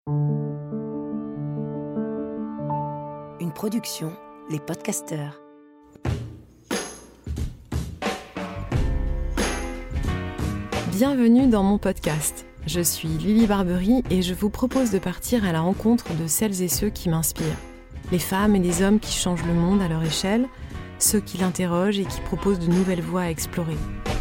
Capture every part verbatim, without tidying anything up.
Une production, Les Podcasteurs. Bienvenue dans mon podcast. Je suis Lily Barbery et je vous propose de partir à la rencontre de celles et ceux qui m'inspirent. Les femmes et les hommes qui changent le monde à leur échelle, ceux qui l'interrogent et qui proposent de nouvelles voies à explorer.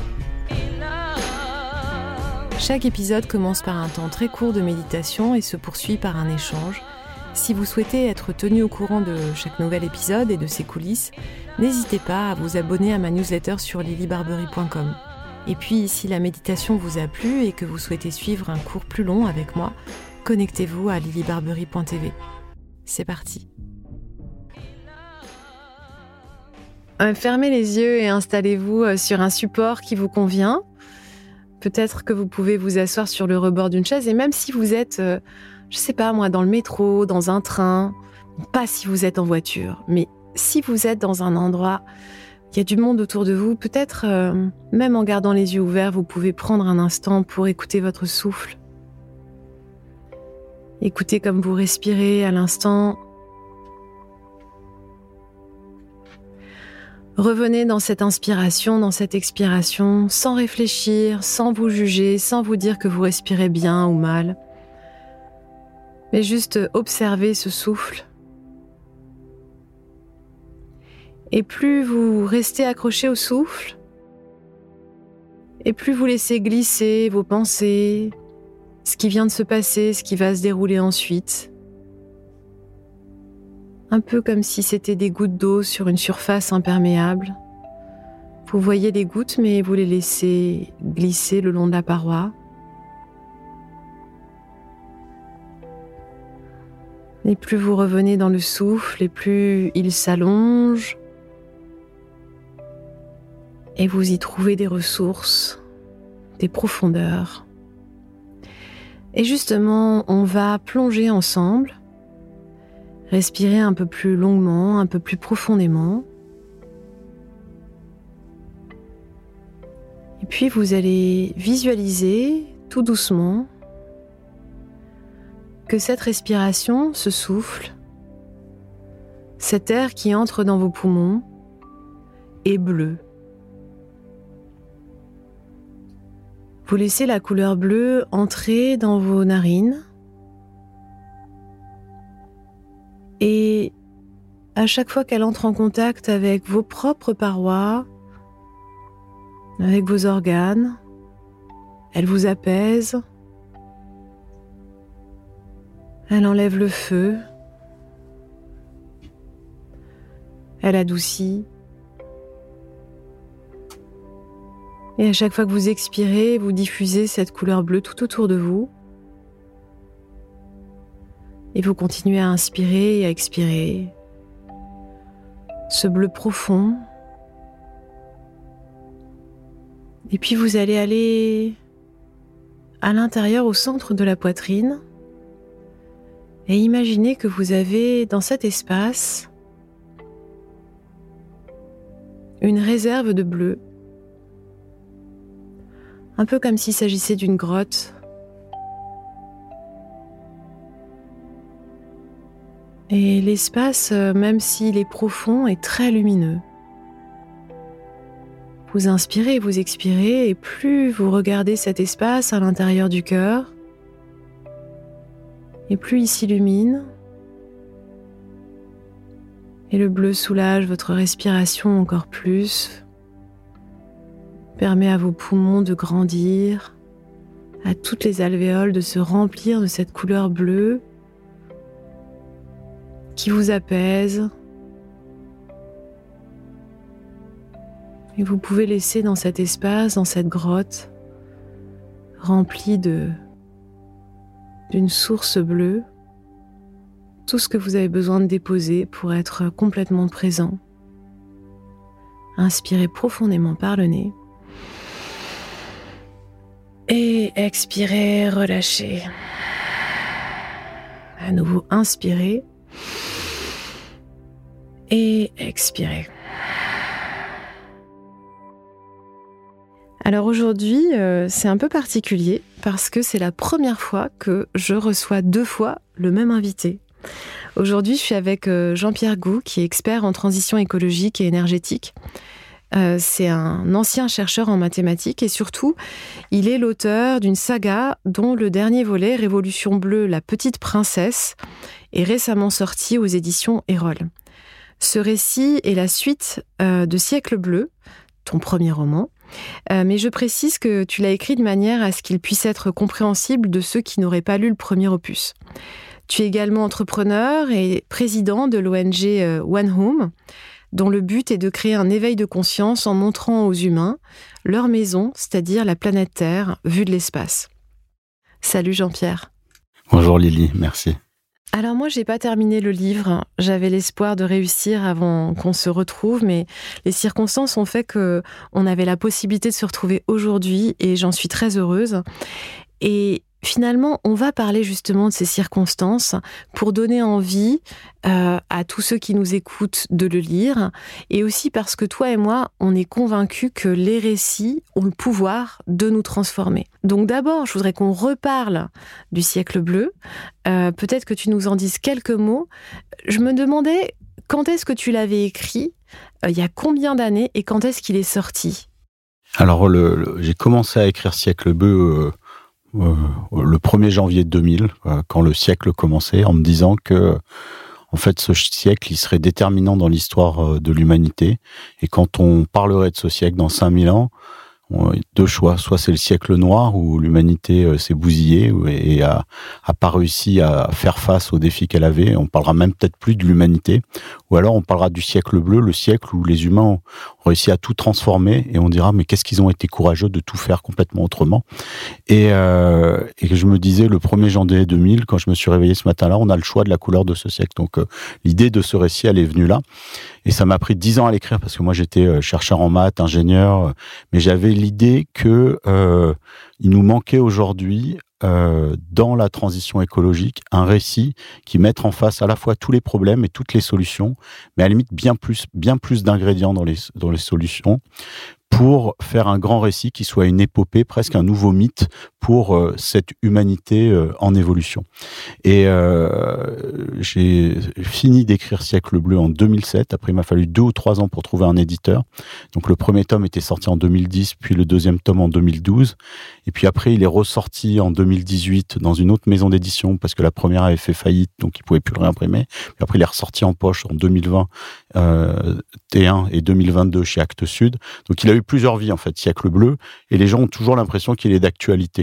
Chaque épisode commence par un temps très court de méditation et se poursuit par un échange. Si vous souhaitez être tenu au courant de chaque nouvel épisode et de ses coulisses, n'hésitez pas à vous abonner à ma newsletter sur lily barbery point com. Et puis, si la méditation vous a plu et que vous souhaitez suivre un cours plus long avec moi, connectez-vous à lily barbery point t v. C'est parti. Euh, fermez les yeux et installez-vous sur un support qui vous convient. Peut-être que vous pouvez vous asseoir sur le rebord d'une chaise et même si vous êtes... Euh, je sais pas moi, dans le métro, dans un train, pas si vous êtes en voiture, mais si vous êtes dans un endroit, il y a du monde autour de vous, peut-être euh, même en gardant les yeux ouverts, vous pouvez prendre un instant pour écouter votre souffle. Écoutez comme vous respirez à l'instant. Revenez dans cette inspiration, dans cette expiration, sans réfléchir, sans vous juger, sans vous dire que vous respirez bien ou mal. Mais juste observez ce souffle. Et plus vous restez accroché au souffle, et plus vous laissez glisser vos pensées, ce qui vient de se passer, ce qui va se dérouler ensuite. Un peu comme si c'était des gouttes d'eau sur une surface imperméable. Vous voyez les gouttes, mais vous les laissez glisser le long de la paroi. Et plus vous revenez dans le souffle, et plus il s'allonge. Et vous y trouvez des ressources, des profondeurs. Et justement, on va plonger ensemble, respirer un peu plus longuement, un peu plus profondément. Et puis vous allez visualiser tout doucement que cette respiration, ce souffle, cet air qui entre dans vos poumons est bleu. Vous laissez la couleur bleue entrer dans vos narines et à chaque fois qu'elle entre en contact avec vos propres parois, avec vos organes, elle vous apaise. Elle enlève le feu, elle adoucit. Et à chaque fois que vous expirez, vous diffusez cette couleur bleue tout autour de vous. Et vous continuez à inspirer et à expirer. Ce bleu profond. Et puis vous allez aller à l'intérieur, au centre de la poitrine. Et imaginez que vous avez dans cet espace une réserve de bleu, un peu comme s'il s'agissait d'une grotte. Et l'espace, même s'il est profond, est très lumineux. Vous inspirez et vous expirez, et plus vous regardez cet espace à l'intérieur du cœur, et plus il s'illumine, et le bleu soulage votre respiration encore plus, permet à vos poumons de grandir, à toutes les alvéoles de se remplir de cette couleur bleue qui vous apaise. Et vous pouvez laisser dans cet espace, dans cette grotte, remplie de d'une source bleue, tout ce que vous avez besoin de déposer pour être complètement présent. Inspirez profondément par le nez. Et expirez, relâchez. À nouveau, inspirez. Et expirez. Alors aujourd'hui, euh, c'est un peu particulier parce que c'est la première fois que je reçois deux fois le même invité. Aujourd'hui, je suis avec Jean-Pierre Gou, qui est expert en transition écologique et énergétique. Euh, c'est un ancien chercheur en mathématiques et surtout, il est l'auteur d'une saga dont le dernier volet, Révolution bleue, la petite princesse, est récemment sorti aux éditions Erol. Ce récit est la suite euh, de Siècle bleu, ton premier roman, euh, mais je précise que tu l'as écrit de manière à ce qu'il puisse être compréhensible de ceux qui n'auraient pas lu le premier opus. Tu es également entrepreneur et président de l'O N G euh, One Home, dont le but est de créer un éveil de conscience en montrant aux humains leur maison, c'est-à-dire la planète Terre, vue de l'espace. Salut Jean-Pierre. Bonjour Lily, merci. Alors moi, j'ai pas terminé le livre. J'avais l'espoir de réussir avant qu'on se retrouve, mais les circonstances ont fait qu'on avait la possibilité de se retrouver aujourd'hui et j'en suis très heureuse. Et finalement, on va parler justement de ces circonstances pour donner envie euh, à tous ceux qui nous écoutent de le lire, et aussi parce que toi et moi, on est convaincus que les récits ont le pouvoir de nous transformer. Donc d'abord, je voudrais qu'on reparle du Siècle bleu. Euh, peut-être que tu nous en dises quelques mots. Je me demandais, quand est-ce que tu l'avais écrit, euh, il y a combien d'années, et quand est-ce qu'il est sorti ? Alors, le, le, j'ai commencé à écrire Siècle bleu... Euh... Euh, le premier janvier deux mille, euh, quand le siècle commençait, en me disant que, en fait, ce siècle, il serait déterminant dans l'histoire euh, de l'humanité. Et quand on parlerait de ce siècle dans cinq mille ans, on a deux choix. Soit c'est le siècle noir, où l'humanité euh, s'est bousillée et a, a pas réussi à faire face aux défis qu'elle avait. On parlera même peut-être plus de l'humanité. Ou alors on parlera du siècle bleu, le siècle où les humains ont réussi à tout transformer, et on dira mais qu'est-ce qu'ils ont été courageux de tout faire complètement autrement. Et, euh, et je me disais le premier janvier deux mille, quand je me suis réveillé ce matin-là, on a le choix de la couleur de ce siècle. Donc euh, l'idée de ce récit, elle est venue là. Et ça m'a pris dix ans à l'écrire, parce que moi j'étais chercheur en maths, ingénieur, mais j'avais l'idée que euh, il nous manquait aujourd'hui, Euh, dans la transition écologique, un récit qui mette en face à la fois tous les problèmes et toutes les solutions, mais à la limite bien plus, bien plus d'ingrédients dans les, dans les solutions, pour faire un grand récit qui soit une épopée, presque un nouveau mythe pour euh, cette humanité euh, en évolution. Et euh, j'ai fini d'écrire Siècle bleu en deux mille sept. Après, il m'a fallu deux ou trois ans pour trouver un éditeur. Donc, le premier tome était sorti en deux mille dix, puis le deuxième tome en deux mille douze. Et puis après, il est ressorti en deux mille dix-huit dans une autre maison d'édition, parce que la première avait fait faillite, donc il ne pouvait plus le réimprimer. Puis après, il est ressorti en poche en deux mille vingt, euh, T un, et deux mille vingt-deux chez Actes Sud. Donc, il a eu plusieurs vies, en fait, Siècle bleu, et les gens ont toujours l'impression qu'il est d'actualité.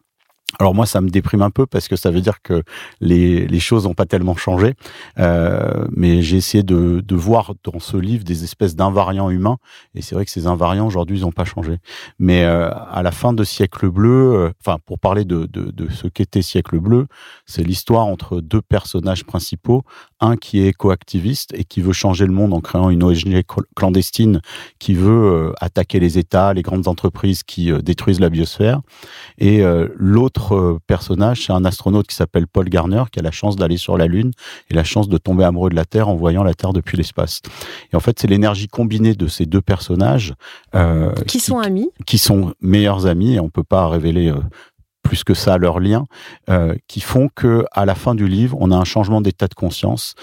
Alors moi, ça me déprime un peu, parce que ça veut dire que les, les choses n'ont pas tellement changé. Euh, mais j'ai essayé de, de voir dans ce livre des espèces d'invariants humains. Et c'est vrai que ces invariants, aujourd'hui, ils n'ont pas changé. Mais euh, à la fin de Siècle bleu, euh, enfin, pour parler de, de, de ce qu'était Siècle bleu, c'est l'histoire entre deux personnages principaux. Un qui est éco-activiste et qui veut changer le monde en créant une O N G clandestine qui veut euh, attaquer les États, les grandes entreprises qui euh, détruisent la biosphère. Et euh, l'autre personnage, c'est un astronaute qui s'appelle Paul Garner, qui a la chance d'aller sur la Lune et la chance de tomber amoureux de la Terre en voyant la Terre depuis l'espace. Et en fait, c'est l'énergie combinée de ces deux personnages euh, qui, qui sont amis, qui sont meilleurs amis, et on peut pas révéler euh, plus que ça leurs liens, euh, qui font que à la fin du livre, on a un changement d'état de conscience.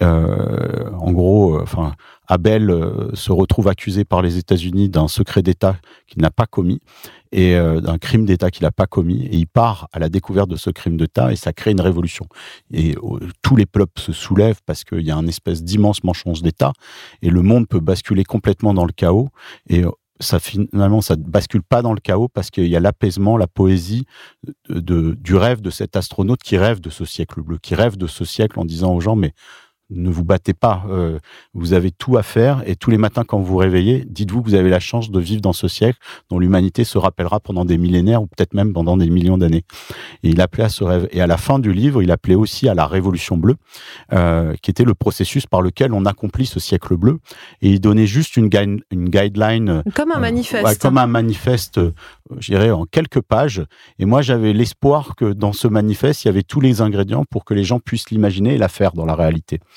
Euh, en gros, enfin. Euh, Abel euh, se retrouve accusé par les États-Unis d'un secret d'État qu'il n'a pas commis, et euh, d'un crime d'État qu'il n'a pas commis, et il part à la découverte de ce crime d'État, et ça crée une révolution. Et euh, tous les peuples se soulèvent, parce qu'il y a un espèce d'immense mensonge d'État, et le monde peut basculer complètement dans le chaos, et euh, ça finalement ça ne bascule pas dans le chaos, parce qu'il y a l'apaisement, la poésie de, de, du rêve de cet astronaute qui rêve de ce siècle bleu, qui rêve de ce siècle en disant aux gens, mais ne vous battez pas, euh, vous avez tout à faire, et tous les matins quand vous vous réveillez, dites-vous que vous avez la chance de vivre dans ce siècle dont l'humanité se rappellera pendant des millénaires, ou peut-être même pendant des millions d'années. Et il appelait à ce rêve. Et à la fin du livre, il appelait aussi à la Révolution bleue, euh, qui était le processus par lequel on accomplit ce siècle bleu. Et il donnait juste une, guide, une guideline. Comme un euh, manifeste. Ouais, comme un manifeste, euh, je dirais, en quelques pages. Et moi, j'avais l'espoir que dans ce manifeste, il y avait tous les ingrédients pour que les gens puissent l'imaginer et la faire dans la réalité.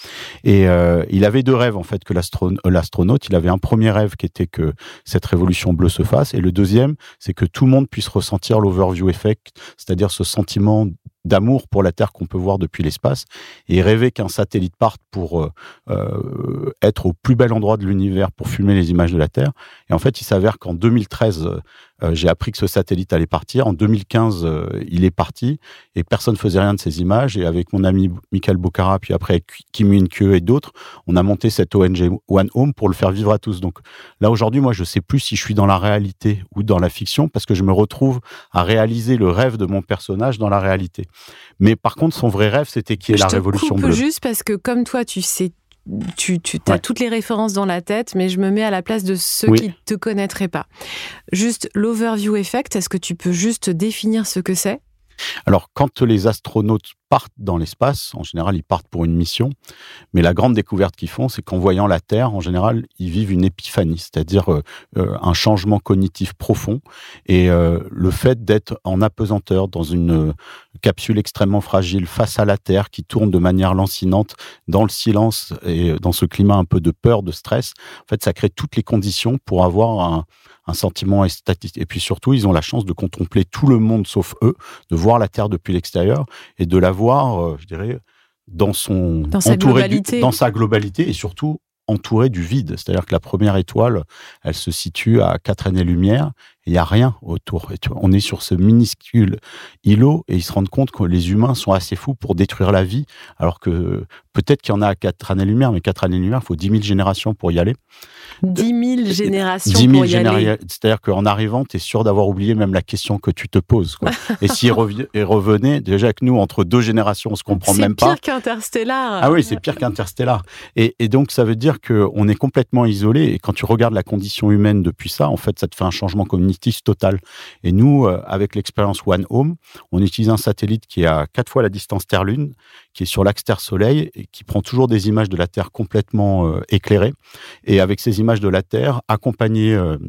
Et euh, il avait deux rêves en fait que l'astro- l'astronaute. Il avait un premier rêve qui était que cette révolution bleue se fasse, et le deuxième, c'est que tout le monde puisse ressentir l'overview effect, c'est-à-dire ce sentiment d'amour pour la Terre qu'on peut voir depuis l'espace, et rêver qu'un satellite parte pour euh, euh, être au plus bel endroit de l'univers pour filmer les images de la Terre. Et en fait, il s'avère qu'en deux mille treize, euh, j'ai appris que ce satellite allait partir. En deux mille quinze, euh, il est parti et personne ne faisait rien de ces images. Et avec mon ami Michael Bocara, puis après Kim Min-kyo et d'autres, on a monté cette O N G One Home pour le faire vivre à tous. Donc là, aujourd'hui, moi, je ne sais plus si je suis dans la réalité ou dans la fiction, parce que je me retrouve à réaliser le rêve de mon personnage dans la réalité. Mais par contre, son vrai rêve, c'était qu'il y ait la révolution bleue. Je te coupe juste parce que comme toi, tu sais, tu, tu as ouais. toutes les références dans la tête, mais je me mets à la place de ceux oui. qui ne te connaîtraient pas. Juste l'overview effect, est-ce que tu peux juste définir ce que c'est ? Alors, quand les astronautes partent dans l'espace, en général, ils partent pour une mission, mais la grande découverte qu'ils font, c'est qu'en voyant la Terre, en général, ils vivent une épiphanie, c'est-à-dire euh, un changement cognitif profond, et euh, le fait d'être en apesanteur dans une euh, capsule extrêmement fragile face à la Terre, qui tourne de manière lancinante, dans le silence et dans ce climat un peu de peur, de stress, en fait, ça crée toutes les conditions pour avoir un un sentiment extatique. Et puis surtout, ils ont la chance de contempler tout le monde sauf eux, de voir la Terre depuis l'extérieur et de la voir, euh, je dirais, dans son dans sa globalité, du, dans sa globalité et surtout entourée du vide. C'est-à-dire que la première étoile, elle se situe à quatre années-lumière. Il n'y a rien autour. Et tu vois, on est sur ce minuscule îlot et ils se rendent compte que les humains sont assez fous pour détruire la vie, alors que peut-être qu'il y en a à quatre années-lumière, mais quatre années-lumière, il faut dix mille générations pour y aller. dix mille générations dix mille pour y généri- aller. C'est-à-dire qu'en arrivant, tu es sûr d'avoir oublié même la question que tu te poses. Quoi. Et s'ils revi- et revenaient, déjà que nous, entre deux générations, on ne se comprend c'est même pas. C'est pire qu'Interstellar. Ah oui, c'est pire qu'Interstellar. Et, et donc, ça veut dire qu'on est complètement isolé. Et quand tu regardes la condition humaine depuis ça, en fait, ça te fait un changement cognitif total. Et nous, euh, avec l'expérience One Home, on utilise un satellite qui est à quatre fois la distance Terre-Lune, qui est sur l'axe Terre-Soleil et qui prend toujours des images de la Terre complètement euh, éclairées. Et avec ces images de la Terre, accompagnées euh,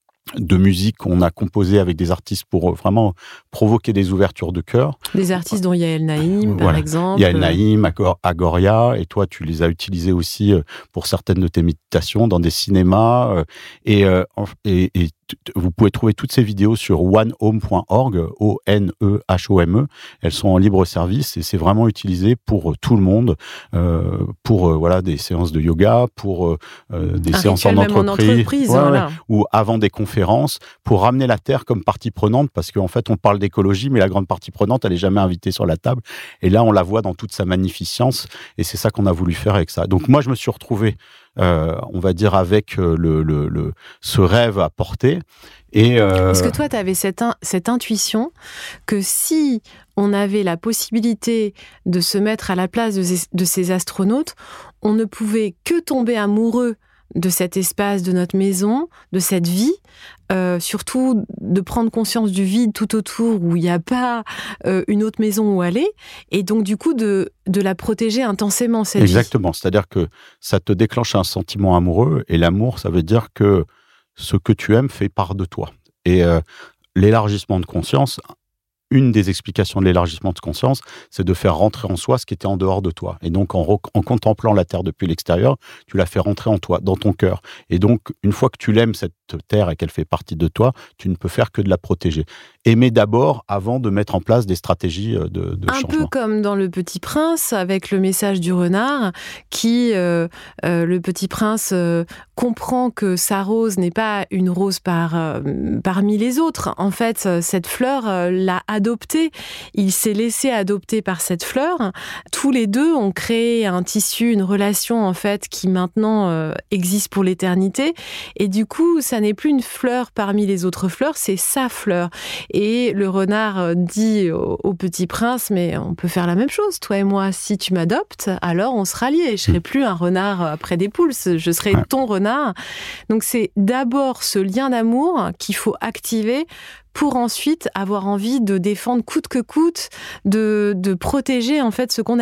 de musique qu'on a composée avec des artistes pour euh, vraiment provoquer des ouvertures de cœur. Des artistes dont Yael Naïm, par voilà. exemple. Yael Naïm, Agor- Agoria, et toi, tu les as utilisés aussi euh, pour certaines de tes méditations dans des cinémas. Euh, et, euh, et, et vous pouvez trouver toutes ces vidéos sur one home point org, O N E H O M E. Elles sont en libre service et c'est vraiment utilisé pour tout le monde, euh, pour euh, voilà, des séances de yoga, pour euh, des Un séances en entreprise, entreprise, en entreprise ouais, voilà. ouais, ou avant des conférences, pour ramener la Terre comme partie prenante, parce qu'en fait, on parle d'écologie, mais la grande partie prenante, elle n'est jamais invitée sur la table. Et là, on la voit dans toute sa magnificence et c'est ça qu'on a voulu faire avec ça. Donc moi, je me suis retrouvé Euh, on va dire avec euh, le, le, le, ce rêve à porter. Et euh... Est-ce que toi, tu avais cette, in- cette intuition que si on avait la possibilité de se mettre à la place de ces, de ces astronautes, on ne pouvait que tomber amoureux de cet espace, de notre maison, de cette vie, euh, surtout de prendre conscience du vide tout autour où il n'y a pas euh, une autre maison où aller, et donc du coup de, de la protéger intensément, cette Exactement, vie. C'est-à-dire que ça te déclenche un sentiment amoureux, et l'amour, ça veut dire que ce que tu aimes fait part de toi. Et euh, l'élargissement de conscience, une des explications de l'élargissement de conscience, c'est de faire rentrer en soi ce qui était en dehors de toi. Et donc, en, re- en contemplant la Terre depuis l'extérieur, tu la fais rentrer en toi, dans ton cœur. Et donc, une fois que tu l'aimes, cette Terre, et qu'elle fait partie de toi, tu ne peux faire que de la protéger. Aimer d'abord avant de mettre en place des stratégies de, de Un changement. peu comme dans Le Petit Prince, avec le message du renard, qui, euh, euh, le Petit Prince, euh, comprend que sa rose n'est pas une rose par, euh, parmi les autres. En fait, cette fleur euh, l'a adoptée. Il s'est laissé adopter par cette fleur. Tous les deux ont créé un tissu, une relation, en fait, qui maintenant euh, existe pour l'éternité. Et du coup, ça n'est plus une fleur parmi les autres fleurs, c'est sa fleur. Et le renard dit au, au Petit Prince, mais on peut faire la même chose, toi et moi. Si tu m'adoptes, alors on sera liés. Je serai plus un renard après des poules, je serai ouais. ton renard. Donc c'est d'abord ce lien d'amour qu'il faut activer pour ensuite avoir envie de défendre coûte que coûte, de, de protéger en fait ce qu'on aime.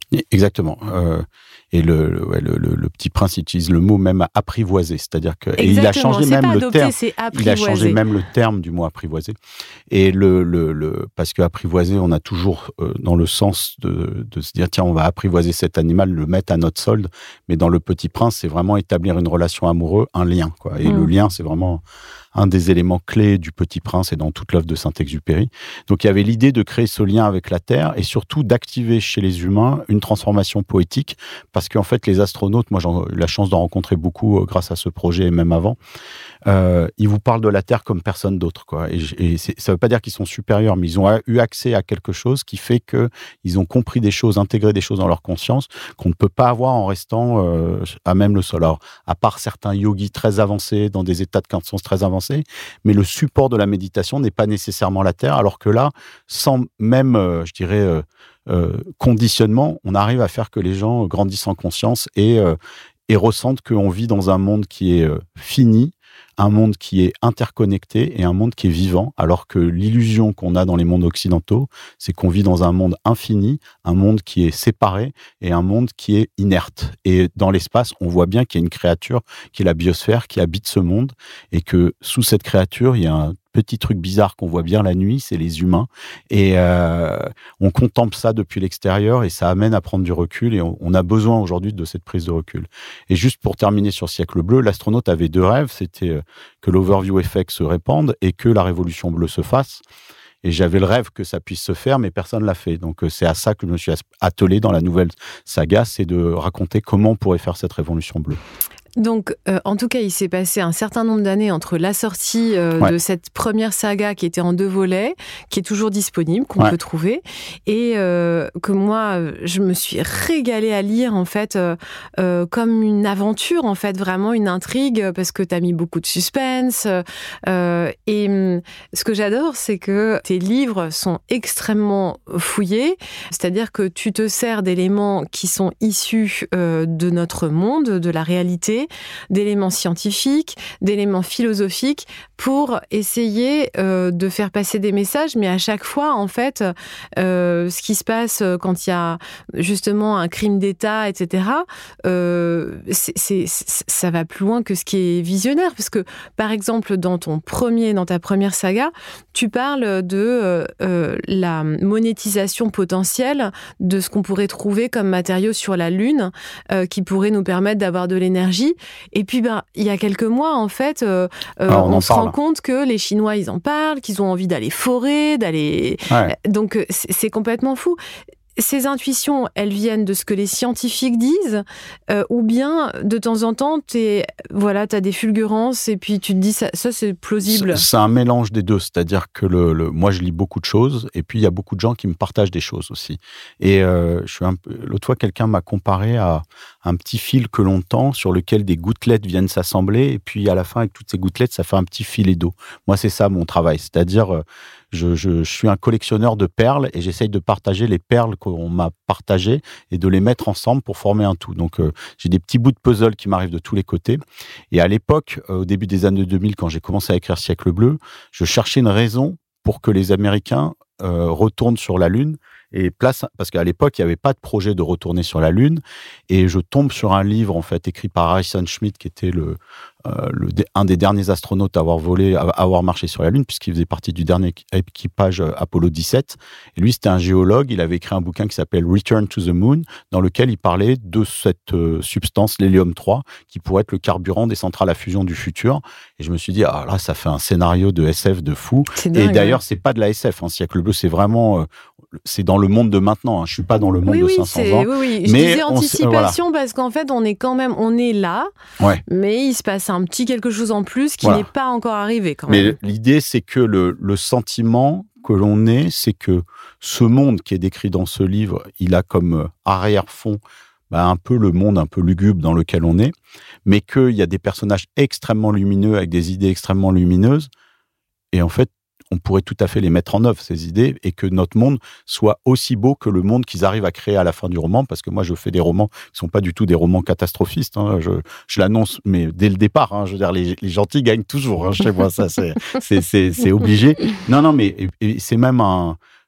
Exactement. Euh, et le, le, ouais, le, le, le Petit Prince utilise le mot même apprivoiser, c'est-à-dire que et il a changé c'est même pas le adopter, terme. C'est il a changé même le terme du mot apprivoiser. Et le, le, le parce que apprivoiser, on a toujours euh, dans le sens de, de se dire tiens, on va apprivoiser cet animal, le mettre à notre solde. Mais dans le Petit Prince, c'est vraiment établir une relation amoureuse, un lien, quoi. Et mmh. le lien, c'est vraiment un des éléments clés du Petit Prince et dans toute l'œuvre de Saint-Exupéry. Donc il y avait l'idée de créer ce lien avec la Terre et surtout d'activer chez les humains une transformation poétique, parce qu'en fait les astronautes, moi j'ai eu la chance d'en rencontrer beaucoup euh, grâce à ce projet et même avant, euh, ils vous parlent de la Terre comme personne d'autre, quoi. Et, et ça ne veut pas dire qu'ils sont supérieurs, mais ils ont eu accès à quelque chose qui fait qu'ils ont compris des choses, intégré des choses dans leur conscience qu'on ne peut pas avoir en restant euh, à même le sol. Alors, à part certains yogis très avancés, dans des états de conscience très avancés, mais le support de la méditation n'est pas nécessairement la Terre, alors que là, sans même, euh, je dirais, euh, euh, conditionnement, on arrive à faire que les gens grandissent en conscience et, euh, et ressentent qu'on vit dans un monde qui est euh, fini, un monde qui est interconnecté et un monde qui est vivant, alors que l'illusion qu'on a dans les mondes occidentaux, c'est qu'on vit dans un monde infini, un monde qui est séparé et un monde qui est inerte. Et dans l'espace, on voit bien qu'il y a une créature qui est la biosphère, qui habite ce monde, et que sous cette créature, il y a un petit truc bizarre qu'on voit bien la nuit, c'est les humains. Et euh, on contemple ça depuis l'extérieur et ça amène à prendre du recul et on, on a besoin aujourd'hui de cette prise de recul. Et juste pour terminer sur Siècle bleu, l'astronaute avait deux rêves, c'était que l'Overview Effect se répande et que la Révolution bleue se fasse. Et j'avais le rêve que ça puisse se faire, mais personne ne l'a fait. Donc c'est à ça que je me suis attelé dans la nouvelle saga, c'est de raconter comment on pourrait faire cette Révolution bleue. Donc, euh, en tout cas, il s'est passé un certain nombre d'années entre la sortie euh, ouais. de cette première saga qui était en deux volets, qui est toujours disponible, qu'on ouais. peut trouver, et euh, que moi, je me suis régalée à lire, en fait, euh, euh, comme une aventure, en fait, vraiment une intrigue, parce que t'as mis beaucoup de suspense. Euh, et ce que j'adore, c'est que tes livres sont extrêmement fouillés, c'est-à-dire que tu te sers d'éléments qui sont issus euh, de notre monde, de la réalité, d'éléments scientifiques, d'éléments philosophiques pour essayer euh, de faire passer des messages, mais à chaque fois, en fait, euh, ce qui se passe quand il y a justement un crime d'État, et cetera, euh, c'est, c'est, ça va plus loin que ce qui est visionnaire, parce que, par exemple, dans ton premier, dans ta première saga, tu parles de euh, la monétisation potentielle de ce qu'on pourrait trouver comme matériaux sur la Lune, euh, qui pourrait nous permettre d'avoir de l'énergie. Et puis, ben, il y a quelques mois, en fait, euh, Alors, on, on on se parle. rend compte que les Chinois, ils en parlent, qu'ils ont envie d'aller forer, d'aller... Ouais. Donc, c'est, c'est complètement fou. Ces intuitions, elles viennent de ce que les scientifiques disent, euh, ou bien, de temps en temps, t'es, voilà, t'as des fulgurances et puis tu te dis, ça, ça c'est plausible. C'est, c'est un mélange des deux, c'est-à-dire que le, le, moi, je lis beaucoup de choses et puis il y a beaucoup de gens qui me partagent des choses aussi. Et euh, je suis un peu, l'autre fois, quelqu'un m'a comparé à un petit fil que l'on tend sur lequel des gouttelettes viennent s'assembler et puis à la fin, avec toutes ces gouttelettes, ça fait un petit filet d'eau. Moi, c'est ça mon travail, c'est-à-dire... Euh, Je, je, je suis un collectionneur de perles et j'essaye de partager les perles qu'on m'a partagées et de les mettre ensemble pour former un tout. Donc, euh, j'ai des petits bouts de puzzle qui m'arrivent de tous les côtés. Et à l'époque, euh, au début des années deux mille, quand j'ai commencé à écrire Siècle bleu, je cherchais une raison pour que les Américains euh, retournent sur la Lune. Et place, parce qu'à l'époque, il n'y avait pas de projet de retourner sur la Lune. Et je tombe sur un livre, en fait, écrit par Harrison Schmitt, qui était le, euh, le, un des derniers astronautes à avoir volé, à avoir marché sur la Lune, puisqu'il faisait partie du dernier équipage Apollo dix-sept. Et lui, c'était un géologue. Il avait écrit un bouquin qui s'appelle Return to the Moon, dans lequel il parlait de cette euh, substance, l'hélium trois, qui pourrait être le carburant des centrales à fusion du futur. Et je me suis dit, ah là, ça fait un scénario de S F de fou. C'est dingue, et d'ailleurs, ouais. c'est pas de la S F. Hein. Siècle bleu, c'est vraiment... Euh, c'est dans le monde de maintenant, hein. Je suis pas dans le monde oui, de oui, cinq cents c'est, ans. Oui, oui. Je mais disais on, anticipation voilà. parce qu'en fait, on est quand même, on est là, ouais. mais il se passe un petit quelque chose en plus qui voilà. n'est pas encore arrivé quand mais même. Mais l'idée, c'est que le, le sentiment que l'on ait, c'est que ce monde qui est décrit dans ce livre, il a comme arrière-fond bah, un peu le monde un peu lugubre dans lequel on est, mais qu'il y a des personnages extrêmement lumineux avec des idées extrêmement lumineuses, et en fait, on pourrait tout à fait les mettre en œuvre, ces idées, et que notre monde soit aussi beau que le monde qu'ils arrivent à créer à la fin du roman, parce que moi, je fais des romans qui ne sont pas du tout des romans catastrophistes. Hein. Je, je l'annonce, mais dès le départ, hein, je veux dire, les, les gentils gagnent toujours hein, chez moi, ça, c'est, c'est, c'est, c'est obligé. Non, non, mais et, et c'est même un...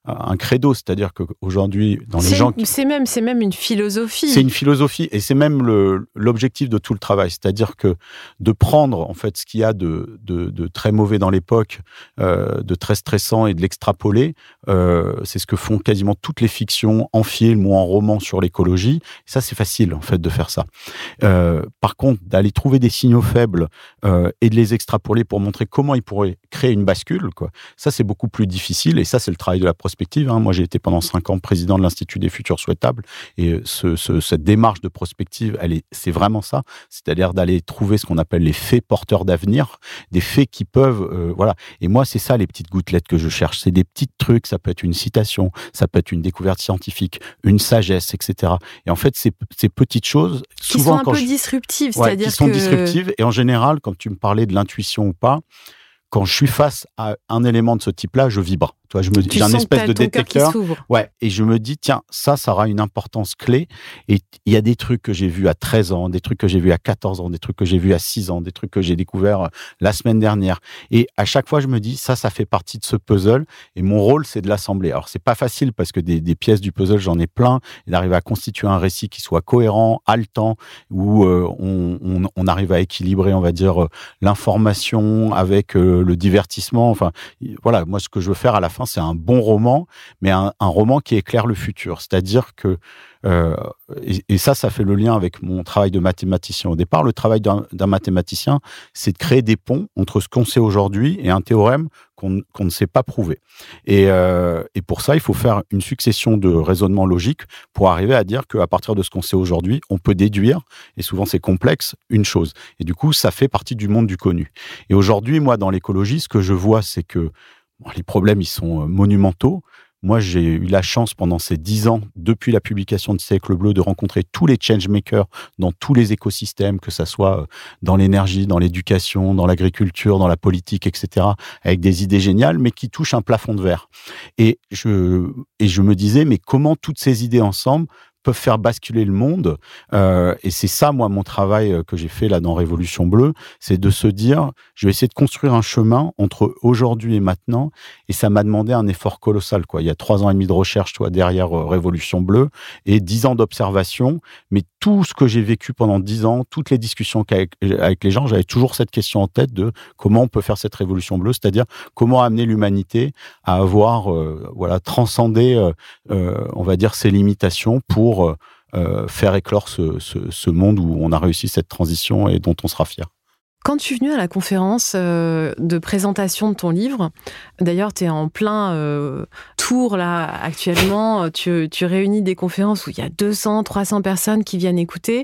un credo, c'est-à-dire qu'aujourd'hui, dans les c'est, gens... Qui... C'est, même, c'est même une philosophie. C'est une philosophie, et c'est même le, l'objectif de tout le travail, c'est-à-dire que de prendre en fait ce qu'il y a de, de, de très mauvais dans l'époque, euh, de très stressant, et de l'extrapoler, euh, c'est ce que font quasiment toutes les fictions, en film ou en roman sur l'écologie. Et ça, c'est facile en fait de faire ça. Euh, par contre, d'aller trouver des signaux faibles euh, et de les extrapoler pour montrer comment ils pourraient créer une bascule, quoi, ça, c'est beaucoup plus difficile, et ça, c'est le travail de la prospective. Hein. Moi, j'ai été pendant cinq ans président de l'Institut des futurs souhaitables, et ce, ce, cette démarche de prospective, elle est, c'est vraiment ça, c'est-à-dire d'aller trouver ce qu'on appelle les faits porteurs d'avenir, des faits qui peuvent, euh, voilà. Et moi, c'est ça les petites gouttelettes que je cherche, c'est des petits trucs, ça peut être une citation, ça peut être une découverte scientifique, une sagesse, et cetera. Et en fait, ces, ces petites choses, qui souvent sont un quand peu je... disruptives, ouais, c'est-à-dire qui sont que... disruptives, et en général, quand tu me parlais de l'intuition ou pas, quand je suis face à un élément de ce type-là, je vibre. Toi, je me dis, j'ai un espèce de détecteur. Ouais, et je me dis, tiens, ça, ça aura une importance clé. Et il y a des trucs que j'ai vus à treize ans, des trucs que j'ai vus à quatorze ans, des trucs que j'ai vus à six ans, des trucs que j'ai découverts la semaine dernière. Et à chaque fois, je me dis, ça, ça fait partie de ce puzzle. Et mon rôle, c'est de l'assembler. Alors, c'est pas facile parce que des, des pièces du puzzle, j'en ai plein. Et d'arriver à constituer un récit qui soit cohérent, haletant, où euh, on, on, on arrive à équilibrer, on va dire, euh, l'information avec euh, le divertissement. Enfin, voilà, moi, ce que je veux faire à la fin, c'est un bon roman, mais un, un roman qui éclaire le futur. C'est-à-dire que, euh, et, et ça, ça fait le lien avec mon travail de mathématicien au départ. Le travail d'un, d'un mathématicien, c'est de créer des ponts entre ce qu'on sait aujourd'hui et un théorème qu'on, qu'on ne sait pas prouver. Et, euh, et pour ça, il faut faire une succession de raisonnements logiques pour arriver à dire qu'à partir de ce qu'on sait aujourd'hui, on peut déduire, et souvent c'est complexe, une chose. Et du coup, ça fait partie du monde du connu. Et aujourd'hui, moi, dans l'écologie, ce que je vois, c'est que bon, les problèmes, ils sont monumentaux. Moi, j'ai eu la chance pendant ces dix ans, depuis la publication de Siècle Bleu, de rencontrer tous les changemakers dans tous les écosystèmes, que ça soit dans l'énergie, dans l'éducation, dans l'agriculture, dans la politique, et cetera, avec des idées géniales, mais qui touchent un plafond de verre. Et je, et je me disais, mais comment toutes ces idées ensemble peuvent faire basculer le monde, euh, et c'est ça, moi, mon travail que j'ai fait là dans Révolution Bleue, c'est de se dire, je vais essayer de construire un chemin entre aujourd'hui et maintenant, et ça m'a demandé un effort colossal, quoi. Il y a trois ans et demi de recherche, toi, derrière euh, Révolution Bleue, et dix ans d'observation, mais tout ce que j'ai vécu pendant dix ans, toutes les discussions qu'avec, avec les gens, j'avais toujours cette question en tête de comment on peut faire cette Révolution Bleue, c'est-à-dire comment amener l'humanité à avoir, euh, voilà, transcendé, euh, euh, on va dire, ses limitations pour Euh, faire éclore ce, ce, ce monde où on a réussi cette transition et dont on sera fier. Quand tu es venu à la conférence euh, de présentation de ton livre, d'ailleurs, tu es en plein euh, tour là actuellement, tu, tu réunis des conférences où il y a deux cents, trois cents personnes qui viennent écouter,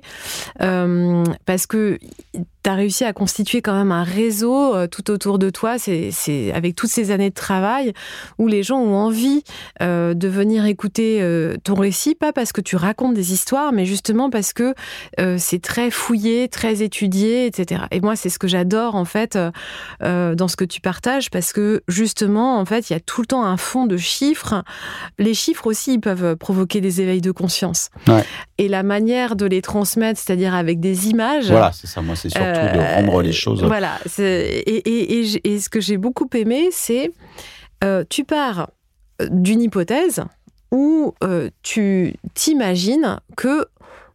euh, parce que tu as réussi à constituer quand même un réseau euh, tout autour de toi, c'est, c'est avec toutes ces années de travail, où les gens ont envie euh, de venir écouter euh, ton récit, pas parce que tu racontes des histoires, mais justement parce que euh, c'est très fouillé, très étudié, et cetera. Et moi, c'est ce que j'adore, en fait, euh, dans ce que tu partages, parce que, justement, en fait, il y a tout le temps un fond de chiffres. Les chiffres aussi, ils peuvent provoquer des éveils de conscience. Ouais. Et la manière de les transmettre, c'est-à-dire avec des images... Voilà, c'est ça, moi, c'est surtout euh, de rendre les choses... Voilà, c'est, et, et, et, et ce que j'ai beaucoup aimé, c'est... Euh, tu pars d'une hypothèse où euh, tu t'imagines que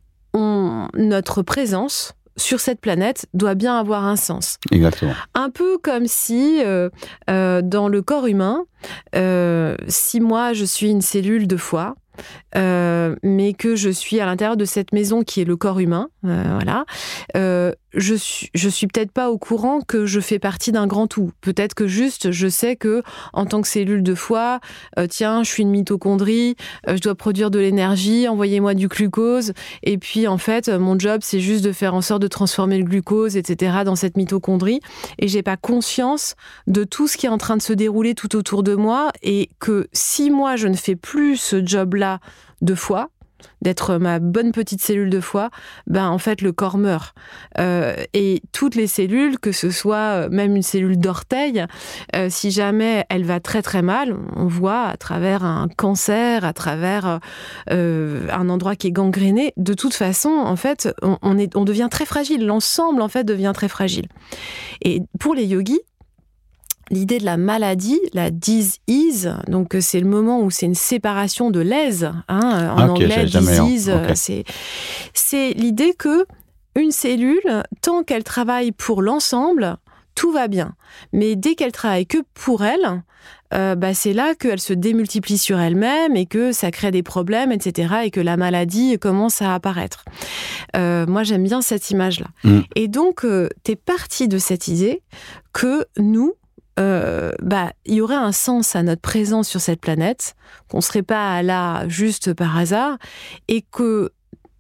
on, notre présence sur cette planète doit bien avoir un sens. Exactement. Un peu comme si, euh, euh, dans le corps humain, euh, si moi je suis une cellule de foie, euh, mais que je suis à l'intérieur de cette maison qui est le corps humain, euh, voilà, euh, je suis, je suis peut-être pas au courant que je fais partie d'un grand tout. Peut-être que juste, je sais que en tant que cellule de foie, euh, tiens, je suis une mitochondrie, euh, je dois produire de l'énergie, envoyez-moi du glucose, et puis en fait, mon job, c'est juste de faire en sorte de transformer le glucose, et cetera, dans cette mitochondrie, et j'ai pas conscience de tout ce qui est en train de se dérouler tout autour de moi, et que si moi, je ne fais plus ce job-là de foie, d'être ma bonne petite cellule de foie, ben en fait le corps meurt. Euh, et toutes les cellules, que ce soit même une cellule d'orteil, euh, si jamais elle va très très mal, on voit à travers un cancer, à travers euh, un endroit qui est gangréné, de toute façon, en fait, on, on, est, on devient très fragile. L'ensemble, en fait, devient très fragile. Et pour les yogis, l'idée de la maladie, la disease, donc c'est le moment où c'est une séparation de l'aise, hein, en okay, anglais, disease, okay. c'est, c'est l'idée que une cellule, tant qu'elle travaille pour l'ensemble, tout va bien. Mais dès qu'elle travaille que pour elle, euh, bah c'est là qu'elle se démultiplie sur elle-même et que ça crée des problèmes, et cetera, et que la maladie commence à apparaître. Euh, moi, j'aime bien cette image-là. Mmh. Et donc, euh, t'es parti de cette idée que nous, euh, bah, il y aurait un sens à notre présence sur cette planète, qu'on serait pas là juste par hasard, et que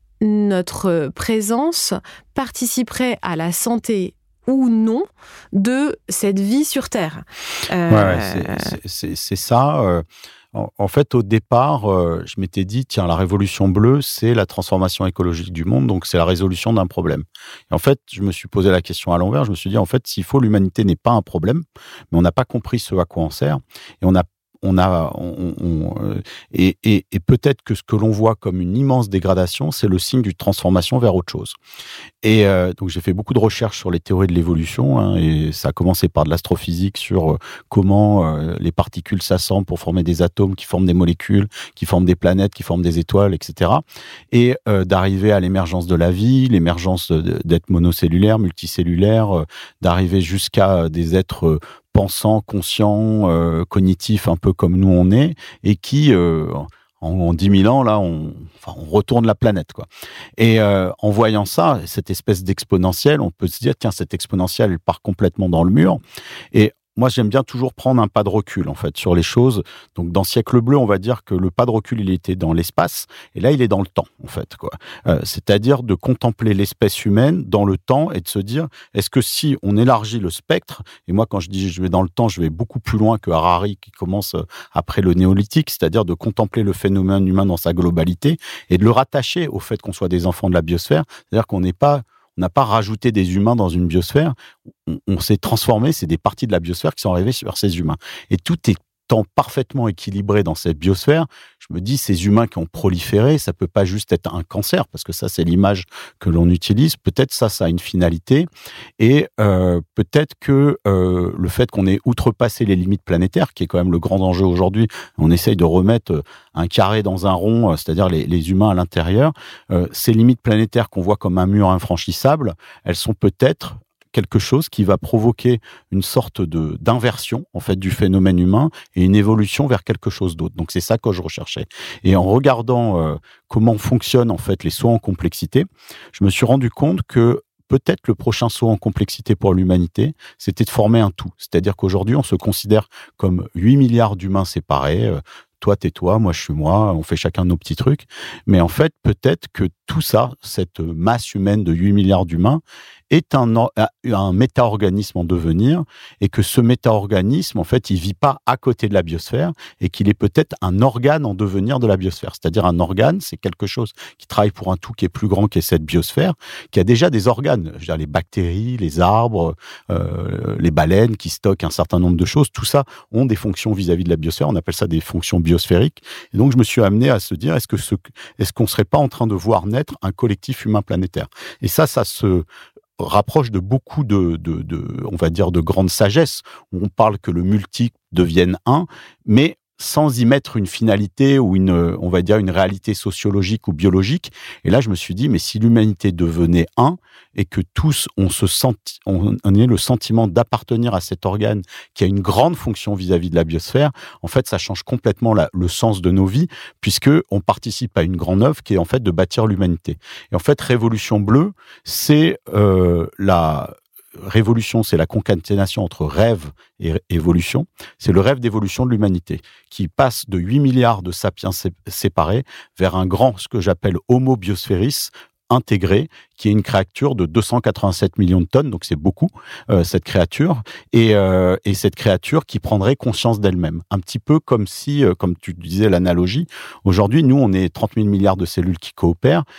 notre présence participerait à la santé ou non de cette vie sur Terre. Euh... Ouais, ouais c'est, c'est, c'est ça. Euh, en, en fait, au départ, euh, je m'étais dit, tiens, la révolution bleue, c'est la transformation écologique du monde, donc c'est la résolution d'un problème. Et en fait, je me suis posé la question à l'envers. Je me suis dit, en fait, s'il faut, l'humanité n'est pas un problème, mais on n'a pas compris ce à quoi on sert, et on a On a, on, on, et, et, et peut-être que ce que l'on voit comme une immense dégradation, c'est le signe d'une transformation vers autre chose. Et euh, donc j'ai fait beaucoup de recherches sur les théories de l'évolution, hein, et ça a commencé par de l'astrophysique sur euh, comment euh, les particules s'assemblent pour former des atomes, qui forment des molécules, qui forment des planètes, qui forment des étoiles, et cetera. Et euh, d'arriver à l'émergence de la vie, l'émergence de, d'êtres monocellulaires, multicellulaires, euh, d'arriver jusqu'à des êtres euh, pensants, conscients, euh, cognitifs, un peu comme nous on est, et qui, euh, en, en dix mille ans, là, on, enfin, on retourne la planète, quoi. Et euh, en voyant ça, cette espèce d'exponentielle, on peut se dire, tiens, cette exponentielle, elle part complètement dans le mur. Et moi, j'aime bien toujours prendre un pas de recul, en fait, sur les choses. Donc, dans Siècle bleu, on va dire que le pas de recul, il était dans l'espace, et là, il est dans le temps, en fait, quoi. Euh, c'est-à-dire de contempler l'espèce humaine dans le temps et de se dire, est-ce que si on élargit le spectre, et moi, quand je dis je vais dans le temps, je vais beaucoup plus loin que Harari, qui commence après le néolithique, c'est-à-dire de contempler le phénomène humain dans sa globalité et de le rattacher au fait qu'on soit des enfants de la biosphère, c'est-à-dire qu'on n'est pas On n'a pas rajouté des humains dans une biosphère, on, on s'est transformé, c'est des parties de la biosphère qui sont arrivées sur ces humains. Et tout étant parfaitement équilibré dans cette biosphère, je me dis, ces humains qui ont proliféré, ça peut pas juste être un cancer, parce que ça, c'est l'image que l'on utilise. Peut-être ça, ça a une finalité. Et euh, peut-être que euh, le fait qu'on ait outrepassé les limites planétaires, qui est quand même le grand enjeu aujourd'hui, on essaye de remettre un carré dans un rond, c'est-à-dire les, les humains à l'intérieur, euh, ces limites planétaires qu'on voit comme un mur infranchissable, elles sont peut-être quelque chose qui va provoquer une sorte de d'inversion en fait du phénomène humain et une évolution vers quelque chose d'autre. Donc c'est ça que je recherchais. Et en regardant euh, comment fonctionnent en fait les sauts en complexité, je me suis rendu compte que peut-être le prochain saut en complexité pour l'humanité, c'était de former un tout. C'est-à-dire qu'aujourd'hui, on se considère comme huit milliards d'humains séparés. Euh, toi, t'es toi, moi, je suis moi, on fait chacun nos petits trucs. Mais en fait, peut-être que tout ça, cette masse humaine de huit milliards d'humains, est un, un méta-organisme en devenir, et que ce méta-organisme, en fait, il vit pas à côté de la biosphère, et qu'il est peut-être un organe en devenir de la biosphère. C'est-à-dire un organe, c'est quelque chose qui travaille pour un tout qui est plus grand qu'est cette biosphère, qui a déjà des organes. Je veux dire, les bactéries, les arbres, euh, les baleines qui stockent un certain nombre de choses, tout ça ont des fonctions vis-à-vis de la biosphère. On appelle ça des fonctions biosphériques. Et donc, je me suis amené à se dire, est-ce que ce, est-ce qu'on serait pas en train de voir naître un collectif humain planétaire? Et ça, ça se rapproche de beaucoup de, de, de, on va dire, de grande sagesse, où on parle que le multiple devienne un, mais sans y mettre une finalité ou une, on va dire, une réalité sociologique ou biologique. Et là, je me suis dit, mais si l'humanité devenait un, et que tous, on se senti, on, on ait le sentiment d'appartenir à cet organe qui a une grande fonction vis-à-vis de la biosphère, en fait, ça change complètement la, le sens de nos vies, puisque on participe à une grande œuvre qui est en fait de bâtir l'humanité. Et en fait, Révolution bleue, c'est euh, la révolution, c'est la concaténation entre rêve et évolution. C'est le rêve d'évolution de l'humanité qui passe de huit milliards de sapiens séparés vers un grand, ce que j'appelle Homo biosphéris, intégré, qui est une créature de deux cent quatre-vingt-sept millions de tonnes, donc c'est beaucoup, euh, cette créature, et, euh, et cette créature qui prendrait conscience d'elle-même. Un petit peu comme si, euh, comme tu disais l'analogie, aujourd'hui, nous, on est trente mille milliards de cellules qui coopèrent.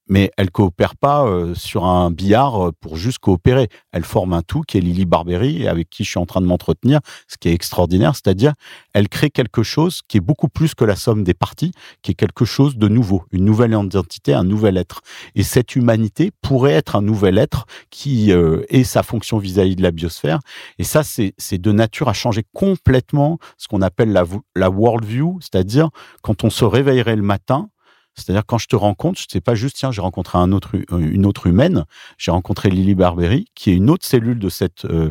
mais elles coopèrent pas euh, sur un billard pour juste coopérer. Elles forment un tout qui est Lily Barbery, avec qui je suis en train de m'entretenir, ce qui est extraordinaire, c'est-à-dire elles créent quelque chose qui est beaucoup plus que la somme des parties, qui est quelque chose de nouveau, une nouvelle identité, un nouvel être. Et cette humanité pourrait être un nouvel être qui euh, ait sa fonction vis-à-vis de la biosphère. Et ça, c'est, c'est de nature à changer complètement ce qu'on appelle la, la worldview, c'est-à-dire quand on se réveillerait le matin, c'est-à-dire quand je te rencontre, je ne sais pas juste, tiens, j'ai rencontré un autre, une autre humaine, j'ai rencontré Lily Barbery, qui est une autre cellule de cet euh,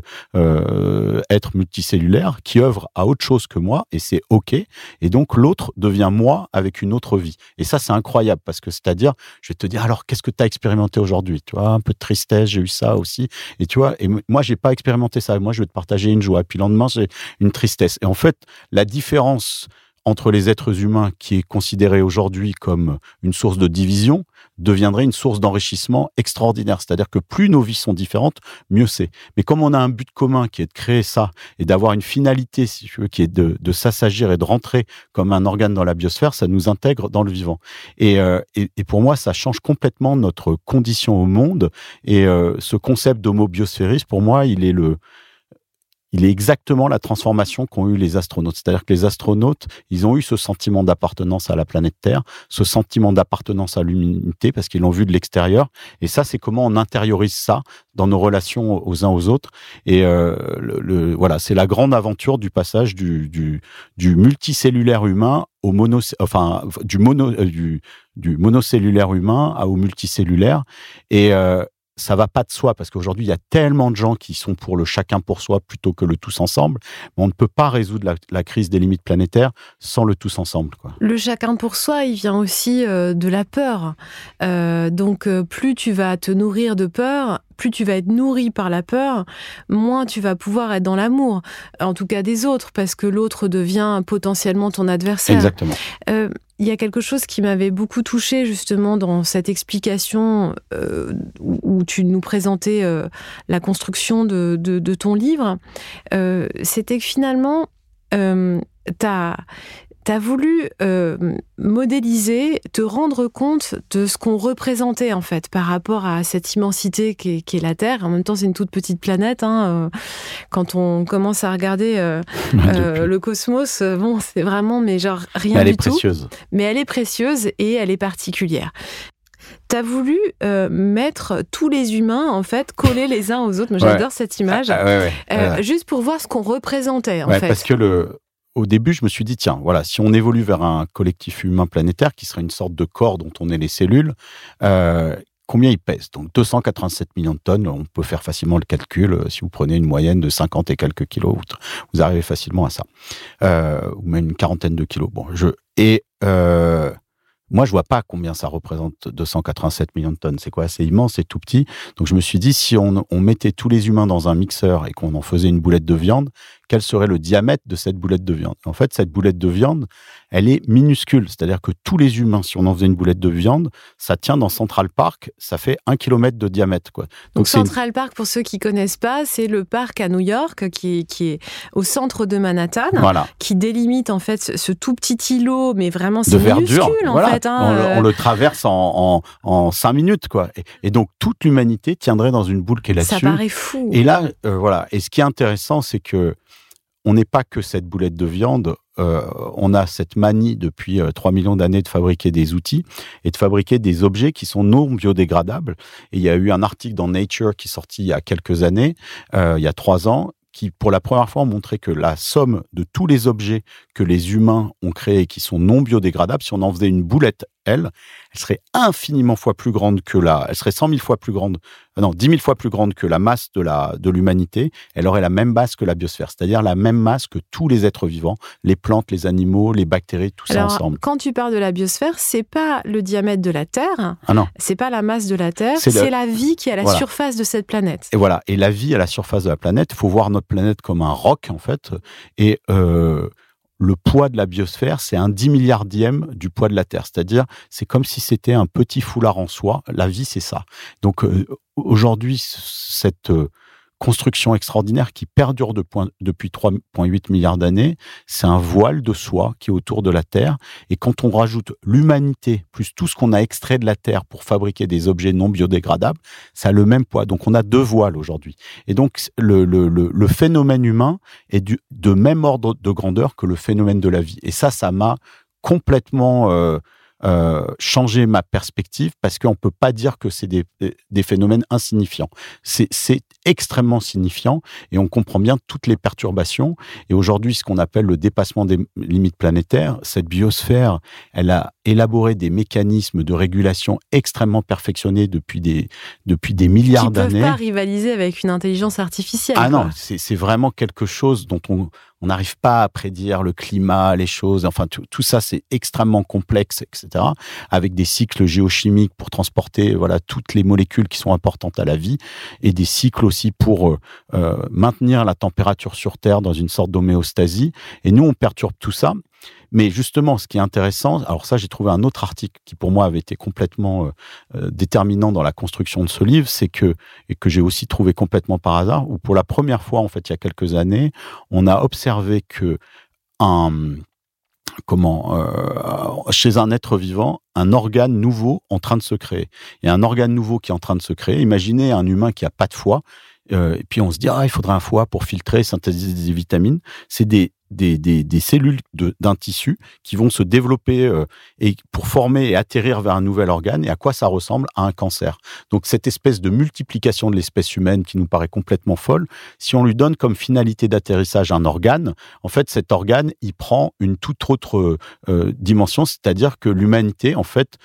euh, être multicellulaire, qui œuvre à autre chose que moi, et c'est OK. Et donc, l'autre devient moi avec une autre vie. Et ça, c'est incroyable, parce que c'est-à-dire, je vais te dire, alors, qu'est-ce que tu as expérimenté aujourd'hui? Tu vois, un peu de tristesse, j'ai eu ça aussi. Et tu vois, et moi, je n'ai pas expérimenté ça. Moi, je vais te partager une joie. Puis le lendemain, j'ai une tristesse. Et en fait, la différence entre les êtres humains, qui est considéré aujourd'hui comme une source de division, deviendrait une source d'enrichissement extraordinaire. C'est-à-dire que plus nos vies sont différentes, mieux c'est. Mais comme on a un but commun qui est de créer ça et d'avoir une finalité, si tu veux, qui est de, de s'assagir et de rentrer comme un organe dans la biosphère, ça nous intègre dans le vivant. Et, euh, et, et pour moi, ça change complètement notre condition au monde. Et euh, ce concept d'homo-biosphériste, pour moi, il est le... il est exactement la transformation qu'ont eu les astronautes. C'est-à-dire que les astronautes, ils ont eu ce sentiment d'appartenance à la planète Terre, ce sentiment d'appartenance à l'humanité, parce qu'ils l'ont vu de l'extérieur. Et ça, c'est comment on intériorise ça dans nos relations aux uns aux autres. Et euh, le, le, voilà, c'est la grande aventure du passage du, du, du multicellulaire humain au mono, enfin, du, mono, euh, du, du monocellulaire humain au multicellulaire. Et euh, ça va pas de soi, parce qu'aujourd'hui, il y a tellement de gens qui sont pour le chacun pour soi plutôt que le tous ensemble. Mais on ne peut pas résoudre la, la crise des limites planétaires sans le tous ensemble, quoi. Le chacun pour soi, il vient aussi euh, de la peur. Euh, donc, euh, plus tu vas te nourrir de peur, plus tu vas être nourri par la peur, moins tu vas pouvoir être dans l'amour, en tout cas des autres, parce que l'autre devient potentiellement ton adversaire. Exactement. Euh, il y a quelque chose qui m'avait beaucoup touchée justement dans cette explication euh, où tu nous présentais euh, la construction de, de, de ton livre. Euh, c'était que finalement, euh, t'as... T'as voulu euh, modéliser, te rendre compte de ce qu'on représentait en fait par rapport à cette immensité qu'est, qu'est la Terre. En même temps, c'est une toute petite planète. Hein, euh, quand on commence à regarder euh, euh, le cosmos, euh, bon, c'est vraiment, mais genre rien elle du est tout. précieuse. Mais elle est précieuse et elle est particulière. T'as voulu euh, mettre tous les humains, en fait, collés les uns aux autres. Moi, j'adore ouais. cette image. Ah, ouais, ouais. Euh, euh... Juste pour voir ce qu'on représentait, en ouais, fait. Parce que le... Au début, je me suis dit, tiens, voilà, si on évolue vers un collectif humain planétaire qui serait une sorte de corps dont on est les cellules, euh, combien il pèse? Donc, deux cent quatre-vingt-sept millions de tonnes, on peut faire facilement le calcul. Si vous prenez une moyenne de cinquante et quelques kilos, vous arrivez facilement à ça. Euh, ou même une quarantaine de kilos. Bon, je... Et euh, moi, je vois pas combien ça représente deux cent quatre-vingt-sept millions de tonnes. C'est quoi? C'est immense, c'est tout petit. Donc, je me suis dit, si on, on mettait tous les humains dans un mixeur et qu'on en faisait une boulette de viande, quel serait le diamètre de cette boulette de viande? En fait, cette boulette de viande, elle est minuscule. C'est-à-dire que tous les humains, si on en faisait une boulette de viande, ça tient dans Central Park, ça fait un kilomètre de diamètre, quoi. Donc, Donc Central une... Park, pour ceux qui connaissent pas, c'est le parc à New York qui est, qui est au centre de Manhattan, voilà. qui délimite en fait ce, ce tout petit îlot, mais vraiment c'est de minuscule verdure, en voilà. fait. Hein, on, euh... on le traverse en, en, en cinq minutes, quoi. Et, et donc toute l'humanité tiendrait dans une boule qui est là-dessus. Ça paraît fou. Et là, euh, voilà. Et ce qui est intéressant, c'est que on n'est pas que cette boulette de viande. Euh, on a cette manie depuis euh, trois millions d'années de fabriquer des outils et de fabriquer des objets qui sont non biodégradables. Et il y a eu un article dans Nature qui est sorti il y a quelques années, euh, il y a trois ans, qui, pour la première fois, ont montré que la somme de tous les objets que les humains ont créés et qui sont non biodégradables, si on en faisait une boulette, elle, elle serait infiniment fois plus grande que la... Elle serait cent mille fois plus grande... Non, dix mille fois plus grande que la masse de, la, de l'humanité. Elle aurait la même masse que la biosphère, c'est-à-dire la même masse que tous les êtres vivants, les plantes, les animaux, les bactéries, tout Alors, ça ensemble. Quand tu parles de la biosphère, c'est pas le diamètre de la Terre, ah non. c'est pas la masse de la Terre, c'est, c'est le... la vie qui est à la voilà. surface de cette planète. Et voilà, et la vie à la surface de la planète, il faut voir notre planète comme un roc, en fait, et... Euh... le poids de la biosphère, c'est un dix milliardième du poids de la Terre. C'est-à-dire, c'est comme si c'était un petit foulard en soi. La vie, c'est ça. Donc, euh, aujourd'hui, cette euh, construction extraordinaire qui perdure de point, depuis trois virgule huit milliards d'années. C'est un voile de soie qui est autour de la Terre. Et quand on rajoute l'humanité, plus tout ce qu'on a extrait de la Terre pour fabriquer des objets non biodégradables, ça a le même poids. Donc, on a deux voiles aujourd'hui. Et donc, le, le, le, le phénomène humain est du, de même ordre de grandeur que le phénomène de la vie. Et ça, ça m'a complètement... Euh, Euh, changer ma perspective parce qu'on ne peut pas dire que c'est des, des phénomènes insignifiants. C'est, c'est extrêmement signifiant et on comprend bien toutes les perturbations. Et aujourd'hui, ce qu'on appelle le dépassement des limites planétaires, cette biosphère, elle a élaboré des mécanismes de régulation extrêmement perfectionnés depuis des, depuis des milliards Qui d'années. Qui ne peuvent pas rivaliser avec une intelligence artificielle. Ah quoi. non, c'est, c'est vraiment quelque chose dont on... On n'arrive pas à prédire le climat, les choses. Enfin, tout, tout ça, c'est extrêmement complexe, et cetera. Avec des cycles géochimiques pour transporter voilà toutes les molécules qui sont importantes à la vie et des cycles aussi pour euh, euh, maintenir la température sur Terre dans une sorte d'homéostasie. Et nous, on perturbe tout ça. Mais justement, ce qui est intéressant, alors ça, j'ai trouvé un autre article qui, pour moi, avait été complètement euh, déterminant dans la construction de ce livre, c'est que, et que j'ai aussi trouvé complètement par hasard, où pour la première fois, en fait, il y a quelques années, on a observé que un, comment, euh, chez un être vivant, un organe nouveau en train de se créer. Il y a un organe nouveau qui est en train de se créer. Imaginez un humain qui a pas de foie, euh, et puis on se dit, ah, il faudrait un foie pour filtrer, synthétiser des vitamines. C'est des Des, des, des cellules de, d'un tissu qui vont se développer euh, et pour former et atterrir vers un nouvel organe. Et à quoi ça ressemble? À un cancer. Donc, cette espèce de multiplication de l'espèce humaine qui nous paraît complètement folle, si on lui donne comme finalité d'atterrissage un organe, en fait, cet organe, il prend une toute autre euh, dimension, c'est-à-dire que l'humanité, en fait,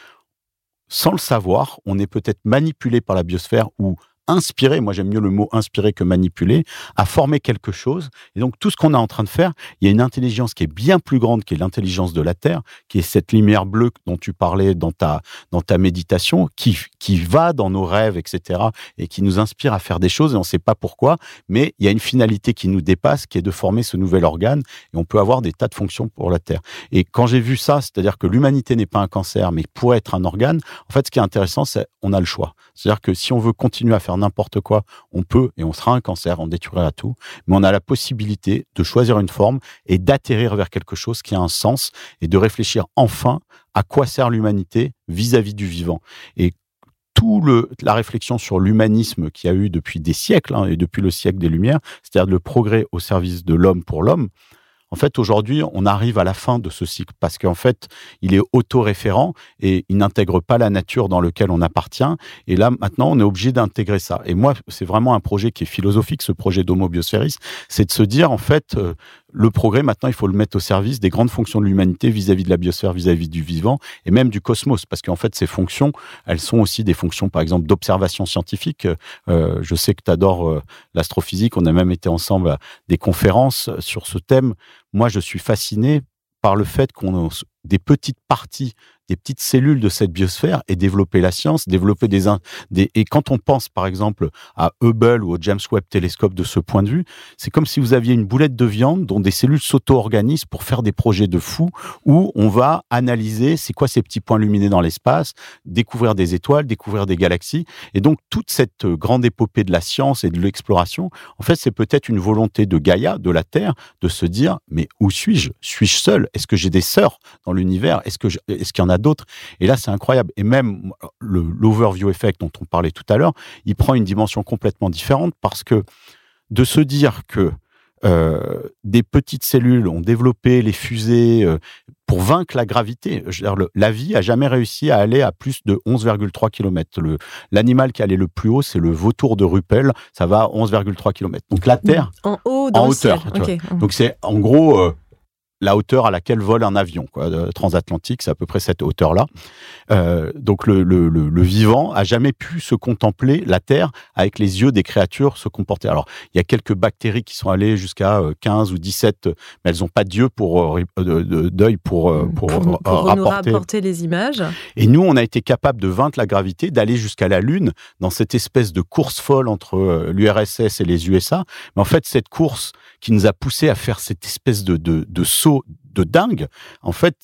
sans le savoir, on est peut-être manipulé par la biosphère ou inspiré, moi j'aime mieux le mot inspiré que manipulé, à former quelque chose. Et donc tout ce qu'on est en train de faire, il y a une intelligence qui est bien plus grande que l'intelligence de la Terre, qui est cette lumière bleue dont tu parlais dans ta, dans ta méditation, qui, qui va dans nos rêves, et cetera, et qui nous inspire à faire des choses, et on ne sait pas pourquoi, mais il y a une finalité qui nous dépasse, qui est de former ce nouvel organe, et on peut avoir des tas de fonctions pour la Terre. Et quand j'ai vu ça, c'est-à-dire que l'humanité n'est pas un cancer, mais pourrait être un organe, en fait ce qui est intéressant, c'est qu'on a le choix. C'est-à-dire que si on veut continuer à faire n'importe quoi, on peut, et on sera un cancer, on détruira tout, mais on a la possibilité de choisir une forme et d'atterrir vers quelque chose qui a un sens et de réfléchir enfin à quoi sert l'humanité vis-à-vis du vivant. Et tout le, la réflexion sur l'humanisme qu'il y a eu depuis des siècles, hein, et depuis le siècle des Lumières, c'est-à-dire le progrès au service de l'homme pour l'homme, en fait, aujourd'hui, on arrive à la fin de ce cycle parce qu'en fait, il est autoréférent et il n'intègre pas la nature dans laquelle on appartient. Et là, maintenant, on est obligé d'intégrer ça. Et moi, c'est vraiment un projet qui est philosophique, ce projet d'Homo Biosphéris, c'est de se dire, en fait, euh, le progrès, maintenant, il faut le mettre au service des grandes fonctions de l'humanité vis-à-vis de la biosphère, vis-à-vis du vivant et même du cosmos. Parce qu'en fait, ces fonctions, elles sont aussi des fonctions, par exemple, d'observation scientifique. Euh, je sais que tu adores euh, l'astrophysique. On a même été ensemble à des conférences sur ce thème. Moi, je suis fasciné par le fait qu'on a des petites parties, des petites cellules de cette biosphère et développer la science, développer des, des... Et quand on pense, par exemple, à Hubble ou au James Webb Télescope de ce point de vue, c'est comme si vous aviez une boulette de viande dont des cellules s'auto-organisent pour faire des projets de fou où on va analyser c'est quoi ces petits points lumineux dans l'espace, découvrir des étoiles, découvrir des galaxies. Et donc, toute cette grande épopée de la science et de l'exploration, en fait, c'est peut-être une volonté de Gaïa, de la Terre, de se dire, mais où suis-je? Suis-je seul? Est-ce que j'ai des sœurs dans l'univers? Est-ce que je... est-ce qu'il y en a d'autres? Et là, c'est incroyable. Et même le, l'overview effect dont on parlait tout à l'heure, il prend une dimension complètement différente parce que de se dire que euh, des petites cellules ont développé les fusées euh, pour vaincre la gravité. Je veux dire, le, la vie a jamais réussi à aller à plus de onze virgule trois kilomètres. Le, l'animal qui allait le plus haut, c'est le vautour de Ruppel. Ça va à onze virgule trois kilomètres. Donc la Terre, en haut, dans en le hauteur. ciel. Okay. Donc c'est en gros... Euh, la hauteur à laquelle vole un avion, quoi, transatlantique, c'est à peu près cette hauteur-là. Euh, donc le, le, le, le vivant a jamais pu se contempler la Terre avec les yeux des créatures se comporter. Alors il y a quelques bactéries qui sont allées jusqu'à quinze ou dix-sept, mais elles n'ont pas d'yeux pour euh, d'œil pour pour, pour, pour, pour rapporter. nous rapporter les images. Et nous, on a été capable de vaincre la gravité, d'aller jusqu'à la Lune dans cette espèce de course folle entre l'U R S S et les U S A. Mais en fait, cette course qui nous a poussé à faire cette espèce de de, de saut de dingue, en fait,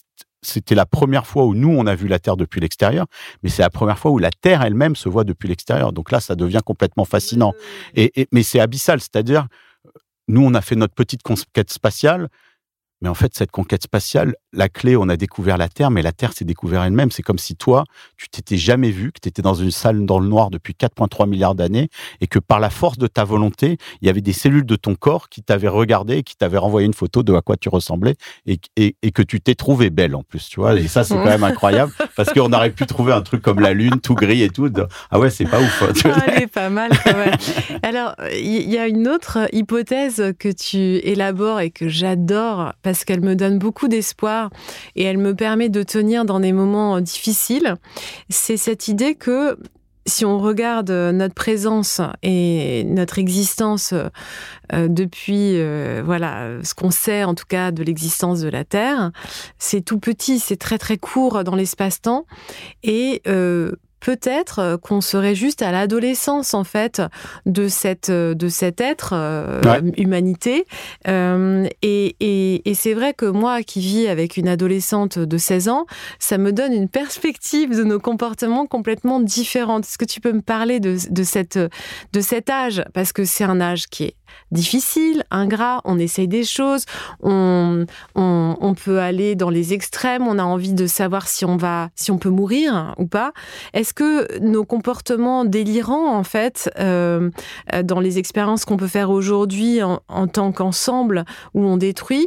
c'était la première fois où nous, on a vu la Terre depuis l'extérieur, mais c'est la première fois où la Terre elle-même se voit depuis l'extérieur. Donc là, ça devient complètement fascinant. Et, et, mais c'est abyssal, c'est-à-dire, nous, on a fait notre petite conquête spatiale, mais en fait, cette conquête spatiale, la clé, on a découvert la Terre, mais la Terre s'est découvert elle-même. C'est comme si toi, tu t'étais jamais vu, que tu étais dans une salle dans le noir depuis quatre virgule trois milliards d'années, et que par la force de ta volonté, il y avait des cellules de ton corps qui t'avaient regardé, qui t'avaient renvoyé une photo de à quoi tu ressemblais, et, et, et que tu t'es trouvé belle en plus, tu vois. Et ça, c'est quand même incroyable, parce qu'on aurait pu trouver un truc comme la Lune, tout gris et tout. De, ah ouais, c'est pas ouf. Hein, tu vois. Ah, elle est pas mal quand même. Alors, il y a une autre hypothèse que tu élabores et que j'adore, parce qu'elle me donne beaucoup d'espoir et elle me permet de tenir dans des moments difficiles. C'est cette idée que si on regarde notre présence et notre existence euh, depuis, euh, voilà, ce qu'on sait en tout cas de l'existence de la Terre, c'est tout petit, c'est très très court dans l'espace-temps et euh, peut-être qu'on serait juste à l'adolescence, en fait, de, cette, de cet être, euh, ouais. humanité. Euh, et, et, et c'est vrai que moi, qui vis avec une adolescente de seize ans, ça me donne une perspective de nos comportements complètement différente. Est-ce que tu peux me parler de, de, cette, de cet âge ? Parce que c'est un âge qui est difficile, ingrat, on essaye des choses, on, on, on peut aller dans les extrêmes, on a envie de savoir si on, va, si on peut mourir ou pas. Est-ce que nos comportements délirants, en fait, euh, dans les expériences qu'on peut faire aujourd'hui en, en tant qu'ensemble où on détruit,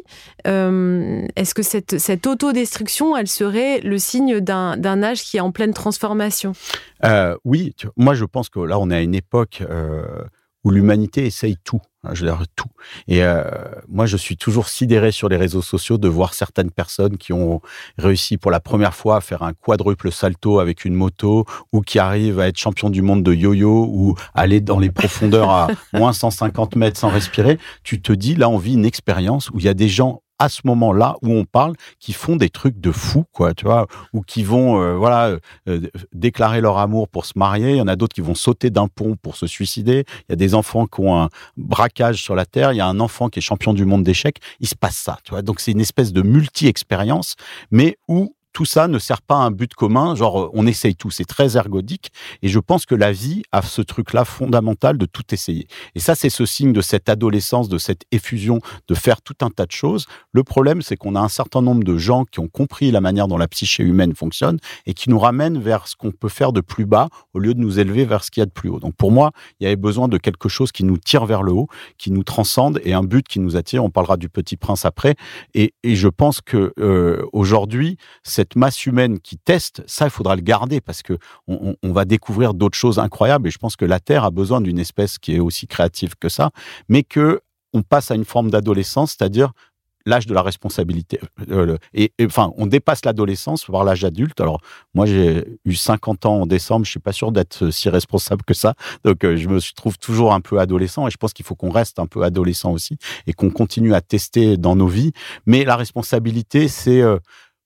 euh, est-ce que cette, cette autodestruction, elle serait le signe d'un, d'un âge qui est en pleine transformation ? euh, Oui, tu vois, moi je pense que là on est à une époque euh, où l'humanité essaye tout. Je veux dire, tout. Et euh, moi, je suis toujours sidéré sur les réseaux sociaux de voir certaines personnes qui ont réussi pour la première fois à faire un quadruple salto avec une moto ou qui arrivent à être champion du monde de yo-yo ou aller dans les profondeurs à moins cent cinquante mètres sans respirer. Tu te dis, là, on vit une expérience où il y a des gens à ce moment-là où on parle, qui font des trucs de fous, quoi, tu vois, ou qui vont, euh, voilà, euh, déclarer leur amour pour se marier. Il y en a d'autres qui vont sauter d'un pont pour se suicider. Il y a des enfants qui ont un braquage sur la terre. Il y a un enfant qui est champion du monde d'échecs. Il se passe ça, tu vois. Donc c'est une espèce de multi-expérience, mais où tout ça ne sert pas à un but commun, genre on essaye tout, c'est très ergodique. Et je pense que la vie a ce truc-là fondamental de tout essayer. Et ça, c'est ce signe de cette adolescence, de cette effusion, de faire tout un tas de choses. Le problème, c'est qu'on a un certain nombre de gens qui ont compris la manière dont la psyché humaine fonctionne et qui nous ramènent vers ce qu'on peut faire de plus bas au lieu de nous élever vers ce qu'il y a de plus haut. Donc pour moi, il y avait besoin de quelque chose qui nous tire vers le haut, qui nous transcende et un but qui nous attire. On parlera du Petit Prince après. Et, et je pense que euh, aujourd'hui, cette masse humaine qui teste, ça, il faudra le garder parce que on, on va découvrir d'autres choses incroyables. Et je pense que la Terre a besoin d'une espèce qui est aussi créative que ça, mais que on passe à une forme d'adolescence, c'est-à-dire l'âge de la responsabilité. Euh, et, et enfin, on dépasse l'adolescence par l'âge adulte. Alors, moi, j'ai eu cinquante ans en décembre. Je suis pas sûr d'être si responsable que ça. Donc, euh, je me trouve toujours un peu adolescent. Et je pense qu'il faut qu'on reste un peu adolescent aussi et qu'on continue à tester dans nos vies. Mais la responsabilité, c'est euh,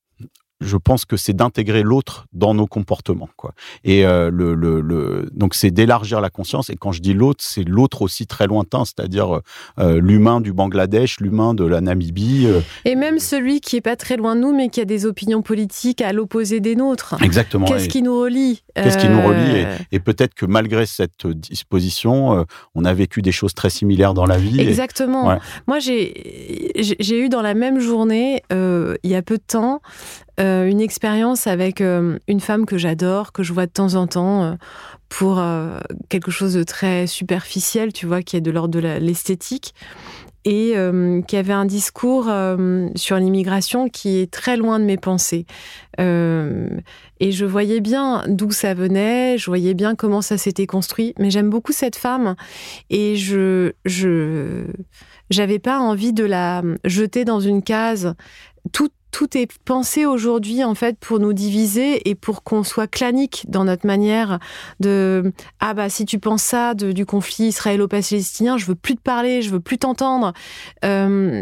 je pense que c'est d'intégrer l'autre dans nos comportements, quoi. Et euh, le, le, le, donc c'est d'élargir la conscience. Et quand je dis l'autre, c'est l'autre aussi très lointain, c'est-à-dire euh, l'humain du Bangladesh, l'humain de la Namibie. Euh, et même celui qui est pas très loin de nous, mais qui a des opinions politiques à l'opposé des nôtres. Exactement. Qu'est-ce et, qui nous relie Qu'est-ce qui nous relie et, et peut-être que malgré cette disposition, euh, on a vécu des choses très similaires dans la vie. Exactement. Et, ouais. Moi, j'ai, j'ai eu dans la même journée, euh, il y a peu de temps, Euh, une expérience avec euh, une femme que j'adore, que je vois de temps en temps euh, pour euh, quelque chose de très superficiel, tu vois, qui est de l'ordre de la, l'esthétique, et euh, qui avait un discours euh, sur l'immigration qui est très loin de mes pensées. Euh, et je voyais bien d'où ça venait, je voyais bien comment ça s'était construit, mais j'aime beaucoup cette femme, et je, je, j'avais pas envie de la jeter dans une case. Tout Tout est pensé aujourd'hui, en fait, pour nous diviser et pour qu'on soit clanique dans notre manière de « Ah bah, si tu penses ça de, du conflit israélo-palestinien, je veux plus te parler, je veux plus t'entendre. Euh, »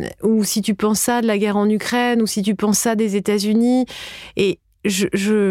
ou si tu penses ça de la guerre en Ukraine, ou si tu penses ça des États-Unis. Et je, je,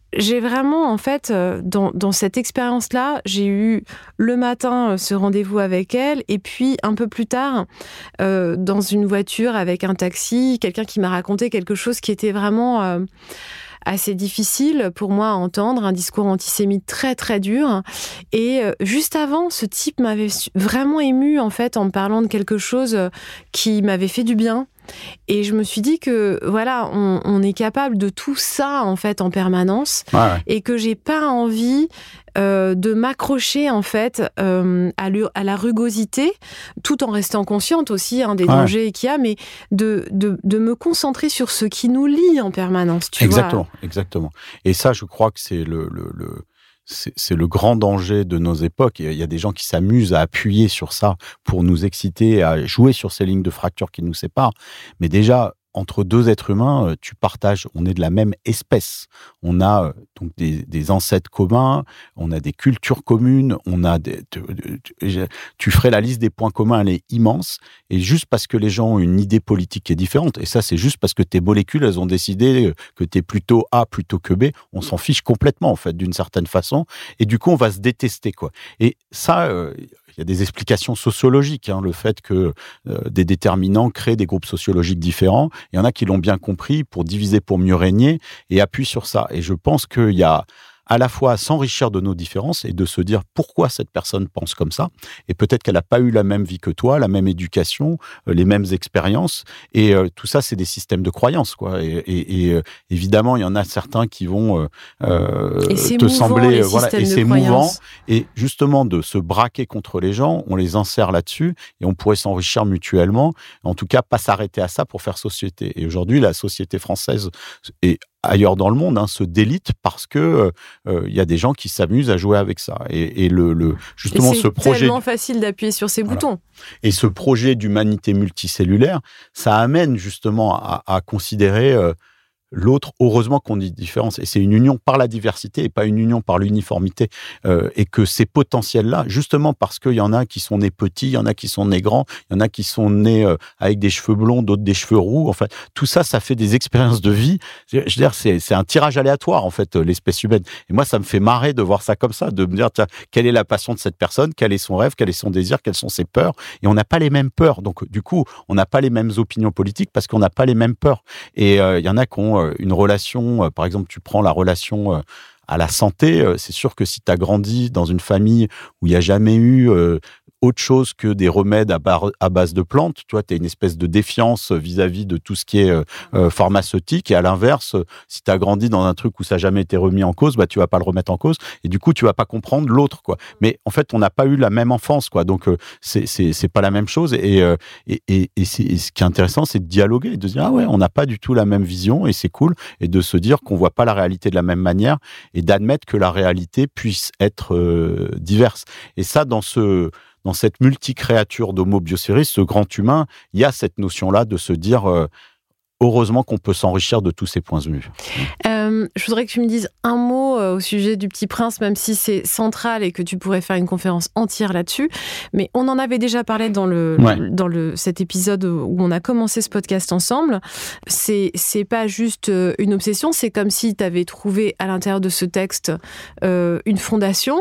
j'ai vraiment, en fait, dans, dans cette expérience-là, j'ai eu le matin ce rendez-vous avec elle, et puis un peu plus tard, euh, dans une voiture avec un taxi, quelqu'un qui m'a raconté quelque chose qui était vraiment euh, assez difficile pour moi à entendre, un discours antisémite très très dur. Et euh, juste avant, ce type m'avait vraiment émue, en fait, en me parlant de quelque chose qui m'avait fait du bien. Et je me suis dit que voilà, on, on est capable de tout ça en fait en permanence, ouais, ouais. et que j'ai pas envie euh, de m'accrocher en fait euh, à, à la rugosité, tout en restant consciente aussi hein, des ouais. dangers qu'il y a, mais de, de, de me concentrer sur ce qui nous lie en permanence. Tu exactement, vois. exactement. Et ça, je crois que c'est le, le, le... C'est, c'est le grand danger de nos époques. Il y a des gens qui s'amusent à appuyer sur ça pour nous exciter, à jouer sur ces lignes de fracture qui nous séparent. Mais déjà, entre deux êtres humains, tu partages, on est de la même espèce. On a donc des, des ancêtres communs, on a des cultures communes, on a des, tu, tu, tu ferais la liste des points communs, elle est immense. Et juste parce que les gens ont une idée politique qui est différente, et ça c'est juste parce que tes molécules, elles ont décidé que t'es plutôt A plutôt que B, on s'en fiche complètement en fait d'une certaine façon. Et du coup, on va se détester quoi. Et ça... Euh, il y a des explications sociologiques, hein, le fait que euh, des déterminants créent des groupes sociologiques différents. Il y en a qui l'ont bien compris pour diviser pour mieux régner et appuient sur ça. Et je pense qu'il y a à la fois à s'enrichir de nos différences et de se dire pourquoi cette personne pense comme ça. Et peut-être qu'elle n'a pas eu la même vie que toi, la même éducation, euh, les mêmes expériences. Et euh, tout ça, c'est des systèmes de croyances, quoi. Et, et, et euh, évidemment, il y en a certains qui vont euh, et c'est te mouvant, sembler... les voilà, et c'est croyances. mouvant. Et justement, de se braquer contre les gens, on les insère là-dessus et on pourrait s'enrichir mutuellement. En tout cas, pas s'arrêter à ça pour faire société. Et aujourd'hui, la société française est ailleurs dans le monde, hein, se délite parce que il euh, y a des gens qui s'amusent à jouer avec ça. Et, et le, le justement et ce projet, c'est tellement facile d'appuyer sur ces voilà. boutons. Et ce projet d'humanité multicellulaire, ça amène justement à, à considérer euh, l'autre, heureusement qu'on dit différence, et c'est une union par la diversité et pas une union par l'uniformité, euh, et que ces potentiels-là, justement parce qu'il y en a qui sont nés petits, il y en a qui sont nés grands, il y en a qui sont nés euh, avec des cheveux blonds, d'autres des cheveux roux, enfin, tout ça, ça fait des expériences de vie. Je veux dire, c'est, c'est un tirage aléatoire, en fait, l'espèce humaine. Et moi, ça me fait marrer de voir ça comme ça, de me dire, tiens, quelle est la passion de cette personne, quel est son rêve, quel est son désir, quelles sont ses peurs, et on n'a pas les mêmes peurs. Donc, du coup, on n'a pas les mêmes opinions politiques parce qu'on n'a pas les mêmes peurs. Et il euh, y en a qui ont une relation, par exemple, tu prends la relation à la santé, c'est sûr que si tu as grandi dans une famille où il n'y a jamais eu autre chose que des remèdes à, bar- à base de plantes, tu vois, tu as une espèce de défiance vis-à-vis de tout ce qui est euh, pharmaceutique, et à l'inverse, si tu as grandi dans un truc où ça n'a jamais été remis en cause, bah, tu vas pas le remettre en cause, et du coup, tu vas pas comprendre l'autre, quoi. Mais en fait, on n'a pas eu la même enfance, quoi, donc euh, c'est, c'est, c'est pas la même chose, et, euh, et, et, et, c'est, et ce qui est intéressant, c'est de dialoguer, de dire, ah ouais, on n'a pas du tout la même vision, et c'est cool, et de se dire qu'on voit pas la réalité de la même manière, et d'admettre que la réalité puisse être euh, diverse. Et ça, dans ce... Dans cette multicréature d'Homo Bioceres, ce grand humain, il y a cette notion-là de se dire euh, heureusement qu'on peut s'enrichir de tous ces points de vue. Euh, je voudrais que tu me dises un mot euh, au sujet du Petit Prince, même si c'est central et que tu pourrais faire une conférence entière là-dessus. Mais on en avait déjà parlé dans le, ouais. dans le cet épisode où on a commencé ce podcast ensemble. C'est c'est pas juste une obsession, c'est comme si tu avais trouvé à l'intérieur de ce texte euh, une fondation,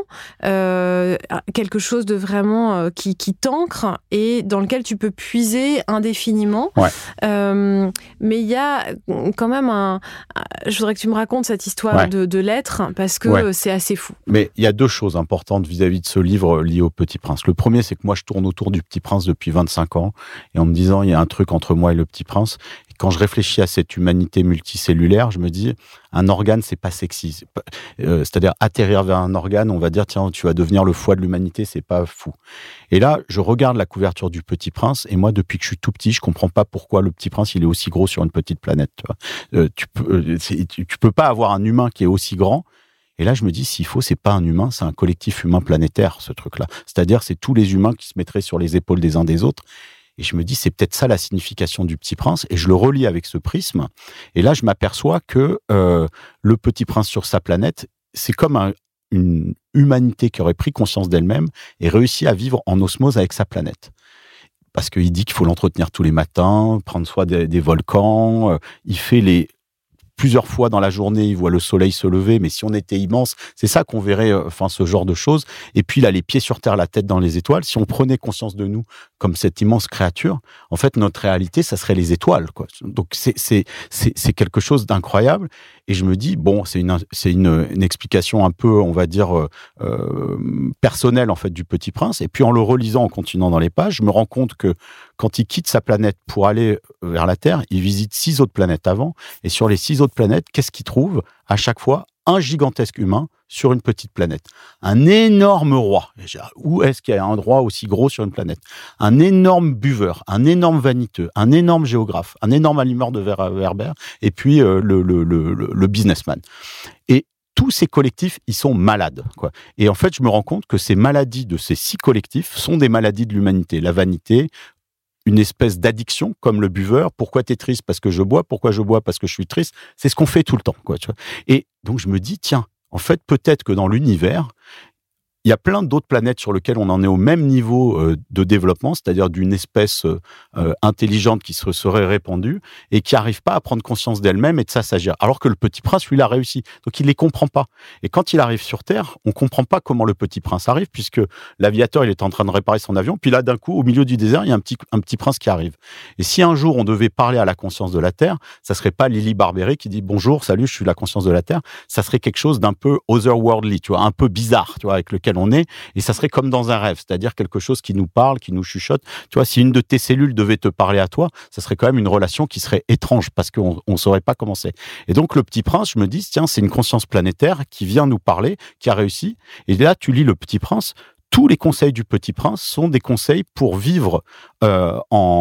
euh, quelque chose de vraiment euh, qui qui t'ancre et dans lequel tu peux puiser indéfiniment. Ouais. Euh, Mais il y a quand même un... Je voudrais que tu me racontes cette histoire ouais. de, de lettres, parce que ouais. c'est assez fou. Mais il y a deux choses importantes vis-à-vis de ce livre lié au Petit Prince. Le premier, c'est que moi, je tourne autour du Petit Prince depuis vingt-cinq ans, et en me disant, il y a un truc entre moi et le Petit Prince. Et quand je réfléchis à cette humanité multicellulaire, je me dis, un organe, c'est pas sexy. C'est pas... Euh, c'est-à-dire, atterrir vers un organe, on va dire, tiens, tu vas devenir le foie de l'humanité, c'est pas fou. Et là, je regarde la couverture du Petit Prince, et moi, depuis que je suis tout petit, je comprends pas pourquoi le Petit Prince, il est aussi gros sur une petite planète. Tu vois. Euh, tu peux, c'est, tu, tu peux pas avoir un humain qui est aussi grand. Et là, je me dis, s'il faut, c'est pas un humain, c'est un collectif humain planétaire, ce truc-là. C'est-à-dire, c'est tous les humains qui se mettraient sur les épaules des uns des autres. Et je me dis, c'est peut-être ça la signification du Petit Prince. Et je le relis avec ce prisme. Et là, je m'aperçois que euh, le Petit Prince sur sa planète, c'est comme un, une humanité qui aurait pris conscience d'elle-même et réussi à vivre en osmose avec sa planète. Parce qu'il dit qu'il faut l'entretenir tous les matins, prendre soin des, des volcans. Euh, il fait les plusieurs fois dans la journée, il voit le soleil se lever, mais si on était immense, c'est ça qu'on verrait, enfin, ce genre de choses. Et puis, il a les pieds sur terre, la tête dans les étoiles. Si on prenait conscience de nous comme cette immense créature, en fait, notre réalité, ça serait les étoiles, quoi. Donc, c'est, c'est, c'est, c'est quelque chose d'incroyable. Et je me dis, bon, c'est une, c'est une, une explication un peu, on va dire, euh, euh, personnelle, en fait, du Petit Prince. Et puis, en le relisant, en continuant dans les pages, je me rends compte que quand il quitte sa planète pour aller vers la Terre, il visite six autres planètes avant. Et sur les six autres planètes, qu'est-ce qu'il trouve? À chaque fois, un gigantesque humain sur une petite planète. Un énorme roi. Où est-ce qu'il y a un roi aussi gros sur une planète? Un énorme buveur, un énorme vaniteux, un énorme géographe, un énorme allumeur de verre Werber, et puis euh, le, le, le, le businessman. Et tous ces collectifs, ils sont malades, quoi. Et en fait, je me rends compte que ces maladies de ces six collectifs sont des maladies de l'humanité. La vanité, une espèce d'addiction, comme le buveur. Pourquoi t'es triste? Parce que je bois. Pourquoi je bois? Parce que je suis triste. C'est ce qu'on fait tout le temps, quoi, tu vois. Et donc, je me dis, tiens, en fait, peut-être que dans l'univers, il y a plein d'autres planètes sur lesquelles on en est au même niveau euh, de développement, c'est-à-dire d'une espèce euh, intelligente qui se serait répandue et qui n'arrive pas à prendre conscience d'elle-même et de ça s'agir. Alors que le Petit Prince, lui, il a réussi. Donc, il ne les comprend pas. Et quand il arrive sur Terre, on ne comprend pas comment le Petit Prince arrive, puisque l'aviateur, il est en train de réparer son avion. Puis là, d'un coup, au milieu du désert, il y a un petit, un petit prince qui arrive. Et si un jour, on devait parler à la conscience de la Terre, ça ne serait pas Lily Barbery qui dit « Bonjour, salut, je suis la conscience de la Terre ». Ça serait quelque chose d'un peu otherworldly, tu vois, un peu bizarre, tu vois, avec lequel on est. Et ça serait comme dans un rêve, c'est-à-dire quelque chose qui nous parle, qui nous chuchote. Tu vois, si une de tes cellules devait te parler à toi, ça serait quand même une relation qui serait étrange parce qu'on ne saurait pas comment c'est. Et donc, le Petit Prince, je me dis, tiens, c'est une conscience planétaire qui vient nous parler, qui a réussi. Et là, tu lis le Petit Prince. Tous les conseils du Petit Prince sont des conseils pour vivre euh,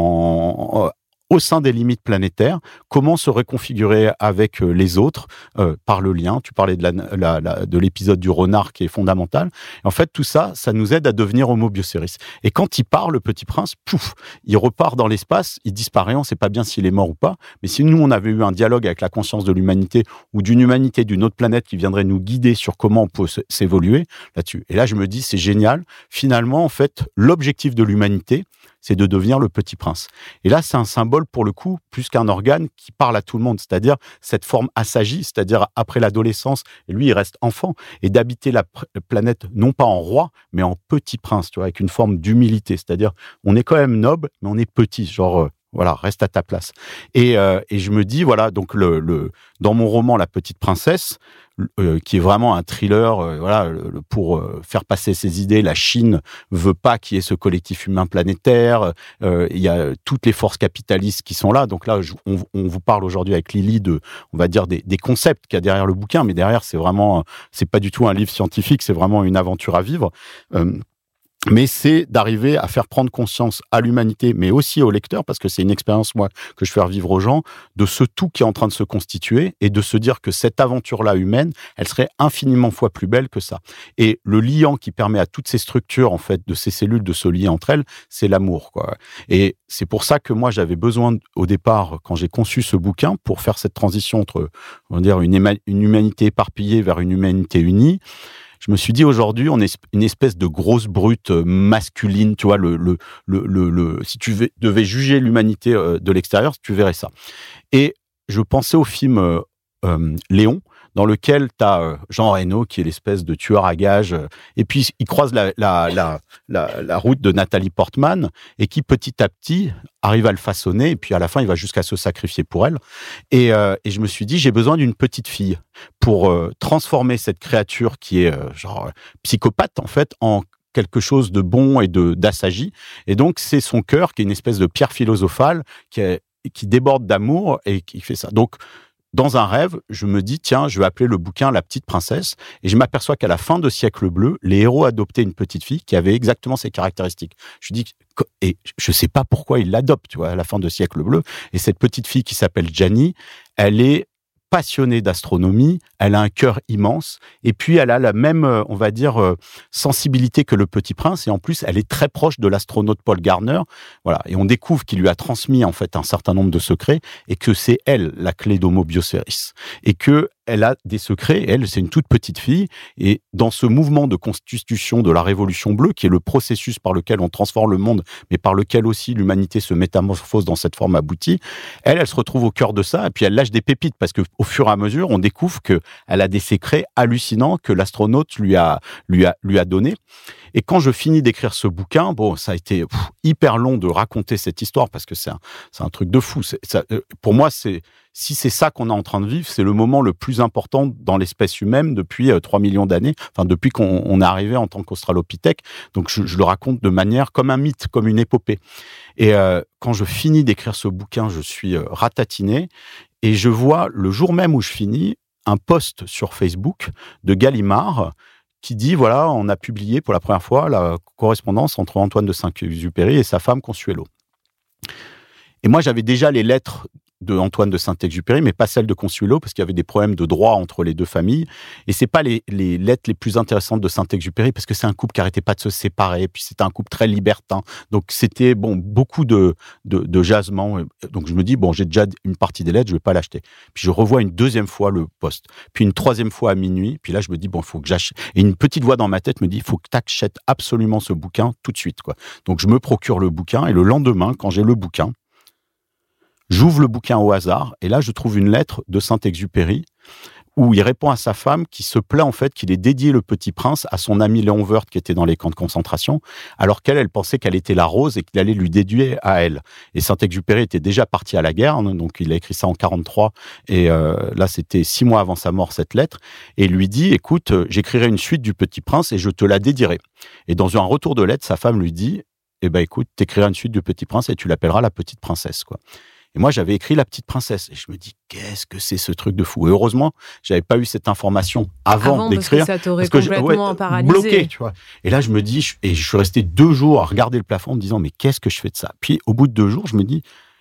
en... au sein des limites planétaires, comment se reconfigurer avec les autres euh, par le lien. Tu parlais de, la, la, la, de l'épisode du renard qui est fondamental. En fait, tout ça, ça nous aide à devenir Homo Bioceris. Et quand il part, le Petit Prince, pouf, il repart dans l'espace, il disparaît, on ne sait pas bien s'il est mort ou pas, mais si nous, on avait eu un dialogue avec la conscience de l'humanité ou d'une humanité d'une autre planète qui viendrait nous guider sur comment on peut s'évoluer là-dessus. Et là, je me dis, c'est génial. Finalement, en fait, l'objectif de l'humanité, c'est de devenir le Petit Prince. Et là, c'est un symbole, pour le coup, plus qu'un organe qui parle à tout le monde, c'est-à-dire cette forme assagie, c'est-à-dire après l'adolescence, et lui, il reste enfant, et d'habiter la pr- planète, non pas en roi, mais en Petit Prince, tu vois, avec une forme d'humilité, c'est-à-dire, on est quand même noble, mais on est petit, genre... Euh, Voilà, reste à ta place. Et, euh, et je me dis, voilà, donc le, le, dans mon roman La Petite Princesse, euh, qui est vraiment un thriller, euh, voilà, le, pour euh, faire passer ses idées, la Chine veut pas qu'il y ait ce collectif humain planétaire. Euh, il y a toutes les forces capitalistes qui sont là. Donc là, je, on, on vous parle aujourd'hui avec Lily de, on va dire des, des concepts qu'il y a derrière le bouquin, mais derrière c'est vraiment, c'est pas du tout un livre scientifique, c'est vraiment une aventure à vivre. Euh, Mais c'est d'arriver à faire prendre conscience à l'humanité, mais aussi au lecteur, parce que c'est une expérience, moi, que je fais revivre aux gens, de ce tout qui est en train de se constituer et de se dire que cette aventure-là humaine, elle serait infiniment fois plus belle que ça. Et le liant qui permet à toutes ces structures, en fait, de ces cellules de se lier entre elles, c'est l'amour, quoi. Et c'est pour ça que moi, j'avais besoin, au départ, quand j'ai conçu ce bouquin, pour faire cette transition entre, on va dire, une, éma- une humanité éparpillée vers une humanité unie. Je me suis dit, aujourd'hui, on est une espèce de grosse brute masculine, tu vois, le, le, le, le, le, si tu devais juger l'humanité de l'extérieur, tu verrais ça. Et je pensais au film euh, euh, Léon, dans lequel tu as euh, Jean Reno, qui est l'espèce de tueur à gages, euh, et puis il croise la, la, la, la, la route de Nathalie Portman, et qui petit à petit arrive à le façonner, et puis à la fin, il va jusqu'à se sacrifier pour elle. Et, euh, et je me suis dit, j'ai besoin d'une petite fille pour euh, transformer cette créature qui est euh, genre psychopathe, en fait, en quelque chose de bon et de d'assagi. Et donc, c'est son cœur, qui est une espèce de pierre philosophale, qui, est, qui déborde d'amour et qui fait ça. Donc, dans un rêve, je me dis, tiens, je vais appeler le bouquin La Petite Princesse. Et je m'aperçois qu'à la fin de Siècle Bleu, les héros adoptaient une petite fille qui avait exactement ces caractéristiques. Je dis, et je sais pas pourquoi ils l'adoptent, tu vois, à la fin de Siècle Bleu. Et cette petite fille qui s'appelle Gianni, elle est passionnée d'astronomie, elle a un cœur immense, et puis elle a la même, on va dire, sensibilité que le Petit Prince, et en plus, elle est très proche de l'astronaute Paul Gardner, voilà, et on découvre qu'il lui a transmis, en fait, un certain nombre de secrets, et que c'est elle, la clé d'Homo Bioceris, et que elle a des secrets. Elle, c'est une toute petite fille. Et dans ce mouvement de constitution de la Révolution bleue, qui est le processus par lequel on transforme le monde, mais par lequel aussi l'humanité se métamorphose dans cette forme aboutie, elle, elle se retrouve au cœur de ça. Et puis, elle lâche des pépites parce qu'au fur et à mesure, on découvre qu'elle a des secrets hallucinants que l'astronaute lui a, lui a, lui a donnés. Et quand je finis d'écrire ce bouquin, bon, ça a été pff, hyper long de raconter cette histoire parce que c'est un, c'est un truc de fou. C'est, ça, pour moi, c'est, si c'est ça qu'on est en train de vivre, c'est le moment le plus important dans l'espèce humaine depuis euh, trois millions d'années, enfin depuis qu'on on est arrivé en tant qu'Australopithèque. Donc je, je le raconte de manière comme un mythe, comme une épopée. Et euh, quand je finis d'écrire ce bouquin, je suis euh, ratatiné et je vois le jour même où je finis un post sur Facebook de Gallimard qui dit, voilà, on a publié pour la première fois la correspondance entre Antoine de Saint-Exupéry et sa femme Consuelo. Et moi, j'avais déjà les lettres de Antoine de Saint-Exupéry, mais pas celles de Consuelo, parce qu'il y avait des problèmes de droit entre les deux familles. Et c'est pas les, les lettres les plus intéressantes de Saint-Exupéry, parce que c'est un couple qui arrêtait pas de se séparer, puis c'était un couple très libertin. Donc c'était bon beaucoup de, de, de jasement. Donc je me dis, bon, j'ai déjà une partie des lettres, je vais pas l'acheter. Puis je revois une deuxième fois le poste, puis une troisième fois à minuit. Puis là, je me dis, bon, il faut que j'achète. Et une petite voix dans ma tête me dit, il faut que tu achètes absolument ce bouquin tout de suite, quoi. Donc je me procure le bouquin, et le lendemain, quand j'ai le bouquin, j'ouvre le bouquin au hasard et là, je trouve une lettre de Saint-Exupéry où il répond à sa femme qui se plaint en fait qu'il ait dédié Le Petit Prince à son ami Léon Woerth qui était dans les camps de concentration, alors qu'elle, elle pensait qu'elle était la rose et qu'il allait lui dédier à elle. Et Saint-Exupéry était déjà parti à la guerre, hein, donc il a écrit ça en quarante-trois et euh, là, c'était six mois avant sa mort, cette lettre, et il lui dit, écoute, j'écrirai une suite du Petit Prince et je te la dédierai. Et dans un retour de lettre, sa femme lui dit, eh ben écoute, t'écriras une suite du Petit Prince et tu l'appelleras La Petite Princesse, quoi. Et moi, j'avais écrit La Petite Princesse. Et je me dis, qu'est-ce que c'est ce truc de fou? Et heureusement, j'avais pas eu cette information avant, avant d'écrire. Parce que ça t'aurait complètement ouais, paralysé. Bloqué, tu vois. Et là, je me dis, et je suis resté deux jours à regarder le plafond en me disant, mais qu'est-ce que je fais de ça? Puis, au bout de deux jours, je me dis,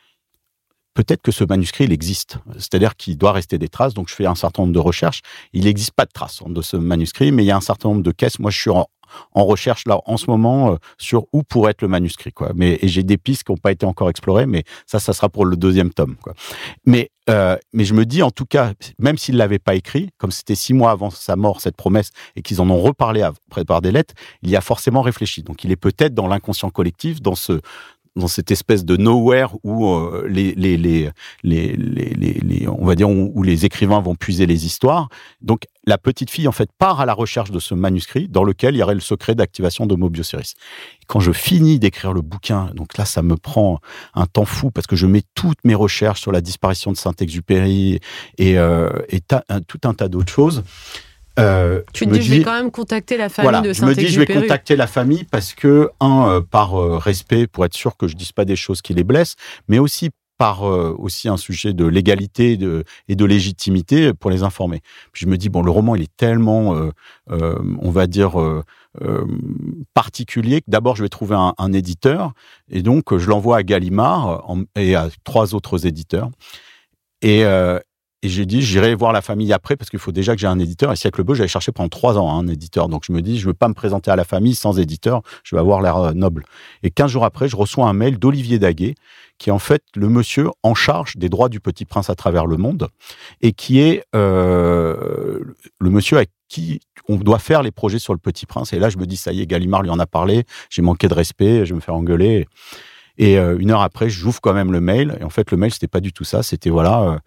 peut-être que ce manuscrit, il existe. C'est-à-dire qu'il doit rester des traces. Donc, je fais un certain nombre de recherches. Il n'existe pas de traces de ce manuscrit, mais il y a un certain nombre de caisses. Moi, je suis en, en recherche là en ce moment euh, sur où pourrait être le manuscrit, quoi. Mais et j'ai des pistes qui n'ont pas été encore explorées, mais ça, ça sera pour le deuxième tome, quoi. Mais euh, mais je me dis en tout cas, même s'il l'avait pas écrit, comme c'était six mois avant sa mort cette promesse et qu'ils en ont reparlé après par des lettres, il y a forcément réfléchi. Donc il est peut-être dans l'inconscient collectif, dans ce dans cette espèce de nowhere où euh, les, les, les, les, les, les, les, on va dire, où, où les écrivains vont puiser les histoires. Donc, la petite fille, en fait, part à la recherche de ce manuscrit dans lequel il y aurait le secret d'activation d'Homo Bioceris. Et quand je finis d'écrire le bouquin, donc là, ça me prend un temps fou parce que je mets toutes mes recherches sur la disparition de Saint-Exupéry et, euh, et ta, un, tout un tas d'autres choses. Euh, tu te dis, dis, je vais quand même contacter la famille voilà, de Saint-Exupéry. Je me dis, je vais contacter la famille parce que, un, euh, par euh, respect, pour être sûr que je dise pas des choses qui les blessent, mais aussi par euh, aussi un sujet de légalité de, et de légitimité pour les informer. Puis je me dis, bon, le roman, il est tellement, euh, euh, on va dire, euh, euh, particulier que d'abord, je vais trouver un, un éditeur et donc je l'envoie à Gallimard en, et à trois autres éditeurs. Et, euh, Et j'ai dit, j'irai voir la famille après, parce qu'il faut déjà que j'ai un éditeur. Et Siècle Bleu, j'avais cherché pendant trois ans hein, un éditeur. Donc je me dis, je ne veux pas me présenter à la famille sans éditeur, je vais avoir l'air euh, noble. Et quinze jours après, je reçois un mail d'Olivier Daguet, qui est en fait le monsieur en charge des droits du Petit Prince à travers le monde, et qui est euh, le monsieur avec qui on doit faire les projets sur le Petit Prince. Et là, je me dis, ça y est, Gallimard lui en a parlé, j'ai manqué de respect, je vais me faire engueuler. Et euh, une heure après, j'ouvre quand même le mail. Et en fait, le mail, c'était pas du tout ça. C'était, voilà, euh,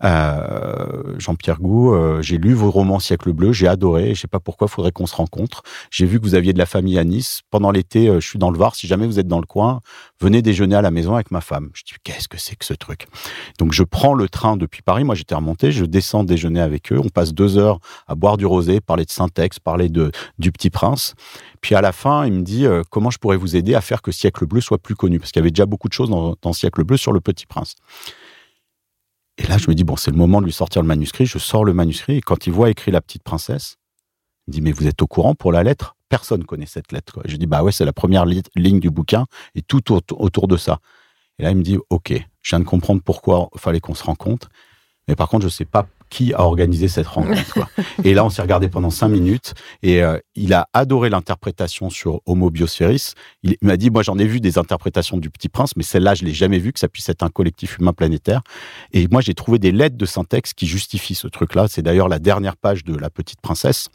euh, Jean-Pierre Gou, euh, j'ai lu vos romans Siècle Bleu, j'ai adoré. Je sais pas pourquoi, faudrait qu'on se rencontre. J'ai vu que vous aviez de la famille à Nice. Pendant l'été, euh, je suis dans le Var. Si jamais vous êtes dans le coin, venez déjeuner à la maison avec ma femme. Je dis, qu'est-ce que c'est que ce truc? Donc, je prends le train depuis Paris. Moi, j'étais remonté. Je descends déjeuner avec eux. On passe deux heures à boire du rosé, parler de Saint-Ex, parler de, du Petit Prince. Puis à la fin, il me dit euh, comment je pourrais vous aider à faire que Siècle Bleu soit plus connu, parce qu'il y avait déjà beaucoup de choses dans, dans Siècle Bleu sur le Petit Prince. Et là, je me dis bon, c'est le moment de lui sortir le manuscrit. Je sors le manuscrit et quand il voit écrit La Petite Princesse, il me dit mais vous êtes au courant pour la lettre? Personne connaît cette lettre, quoi. Je dis bah ouais, c'est la première li- ligne du bouquin et tout autour, autour de ça. Et là, il me dit ok, je viens de comprendre pourquoi il fallait qu'on se rencontre, mais par contre, je sais pas qui a organisé cette rencontre, quoi. Et là, on s'est regardé pendant cinq minutes et euh, il a adoré l'interprétation sur Homo Biosphéris. Il, il m'a dit, moi, j'en ai vu des interprétations du Petit Prince, mais celle-là, je l'ai jamais vue, que ça puisse être un collectif humain planétaire. Et moi, j'ai trouvé des lettres de syntaxe qui justifient ce truc-là. C'est d'ailleurs la dernière page de La Petite Princesse.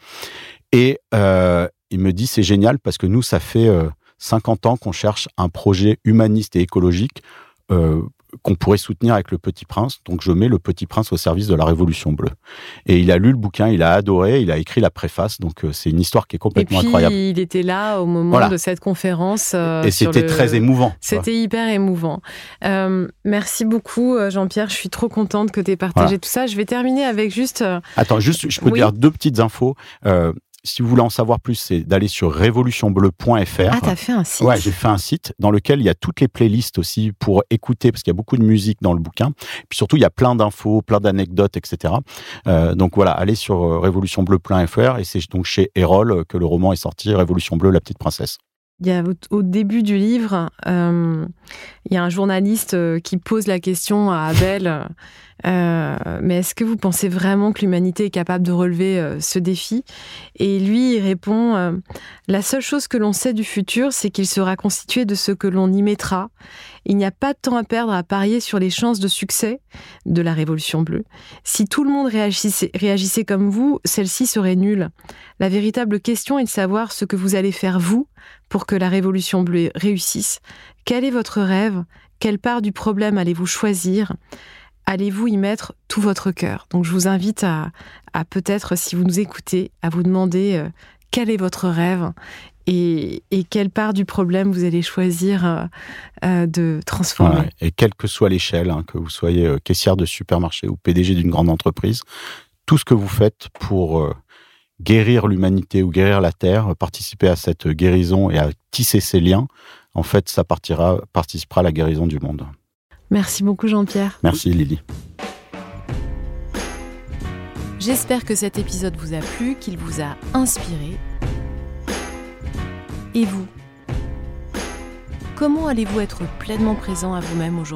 Et euh, il me dit, c'est génial parce que nous, ça fait euh, cinquante ans qu'on cherche un projet humaniste et écologique euh, qu'on pourrait soutenir avec Le Petit Prince. Donc, je mets Le Petit Prince au service de la Révolution bleue. Et il a lu le bouquin, il a adoré, il a écrit la préface. Donc, euh, c'est une histoire qui est complètement et puis, incroyable. Il était là au moment voilà. de cette conférence. Euh, et c'était le... très émouvant. C'était voilà. hyper émouvant. Euh, merci beaucoup, Jean-Pierre. Je suis trop contente que tu aies partagé voilà. tout ça. Je vais terminer avec juste... Euh... Attends, juste, je peux oui. dire deux petites infos. Euh, Si vous voulez en savoir plus, c'est d'aller sur révolution bleue point f r. Ah, t'as fait un site ? Ouais, j'ai fait un site dans lequel il y a toutes les playlists aussi pour écouter, parce qu'il y a beaucoup de musique dans le bouquin. Puis surtout, il y a plein d'infos, plein d'anecdotes, et cetera. Euh, donc voilà, allez sur révolution bleue point f r et c'est donc chez Erol que le roman est sorti, Révolution bleue, la petite princesse. Il y a, au début du livre, euh, il y a un journaliste qui pose la question à Abel euh, mais est-ce que vous pensez vraiment que l'humanité est capable de relever euh, ce défi ? Et lui, il répond euh, la seule chose que l'on sait du futur, c'est qu'il sera constitué de ce que l'on y mettra. Il n'y a pas de temps à perdre à parier sur les chances de succès de la Révolution bleue. Si tout le monde réagissait, réagissait comme vous, celle-ci serait nulle. La véritable question est de savoir ce que vous allez faire, vous, pour que la Révolution bleue réussisse. Quel est votre rêve ? Quelle part du problème allez-vous choisir ? Allez-vous y mettre tout votre cœur ? Donc je vous invite à, à peut-être, si vous nous écoutez, à vous demander euh, quel est votre rêve et, et quelle part du problème vous allez choisir euh, euh, de transformer. Ouais, et quelle que soit l'échelle, hein, que vous soyez euh, caissière de supermarché ou P D G d'une grande entreprise, tout ce que vous faites pour euh, guérir l'humanité ou guérir la Terre, participer à cette guérison et à tisser ces liens, en fait, ça partira, participera à la guérison du monde. Merci beaucoup Jean-Pierre. Merci Lily. J'espère que cet épisode vous a plu, qu'il vous a inspiré. Et vous ? Comment allez-vous être pleinement présent à vous-même aujourd'hui ?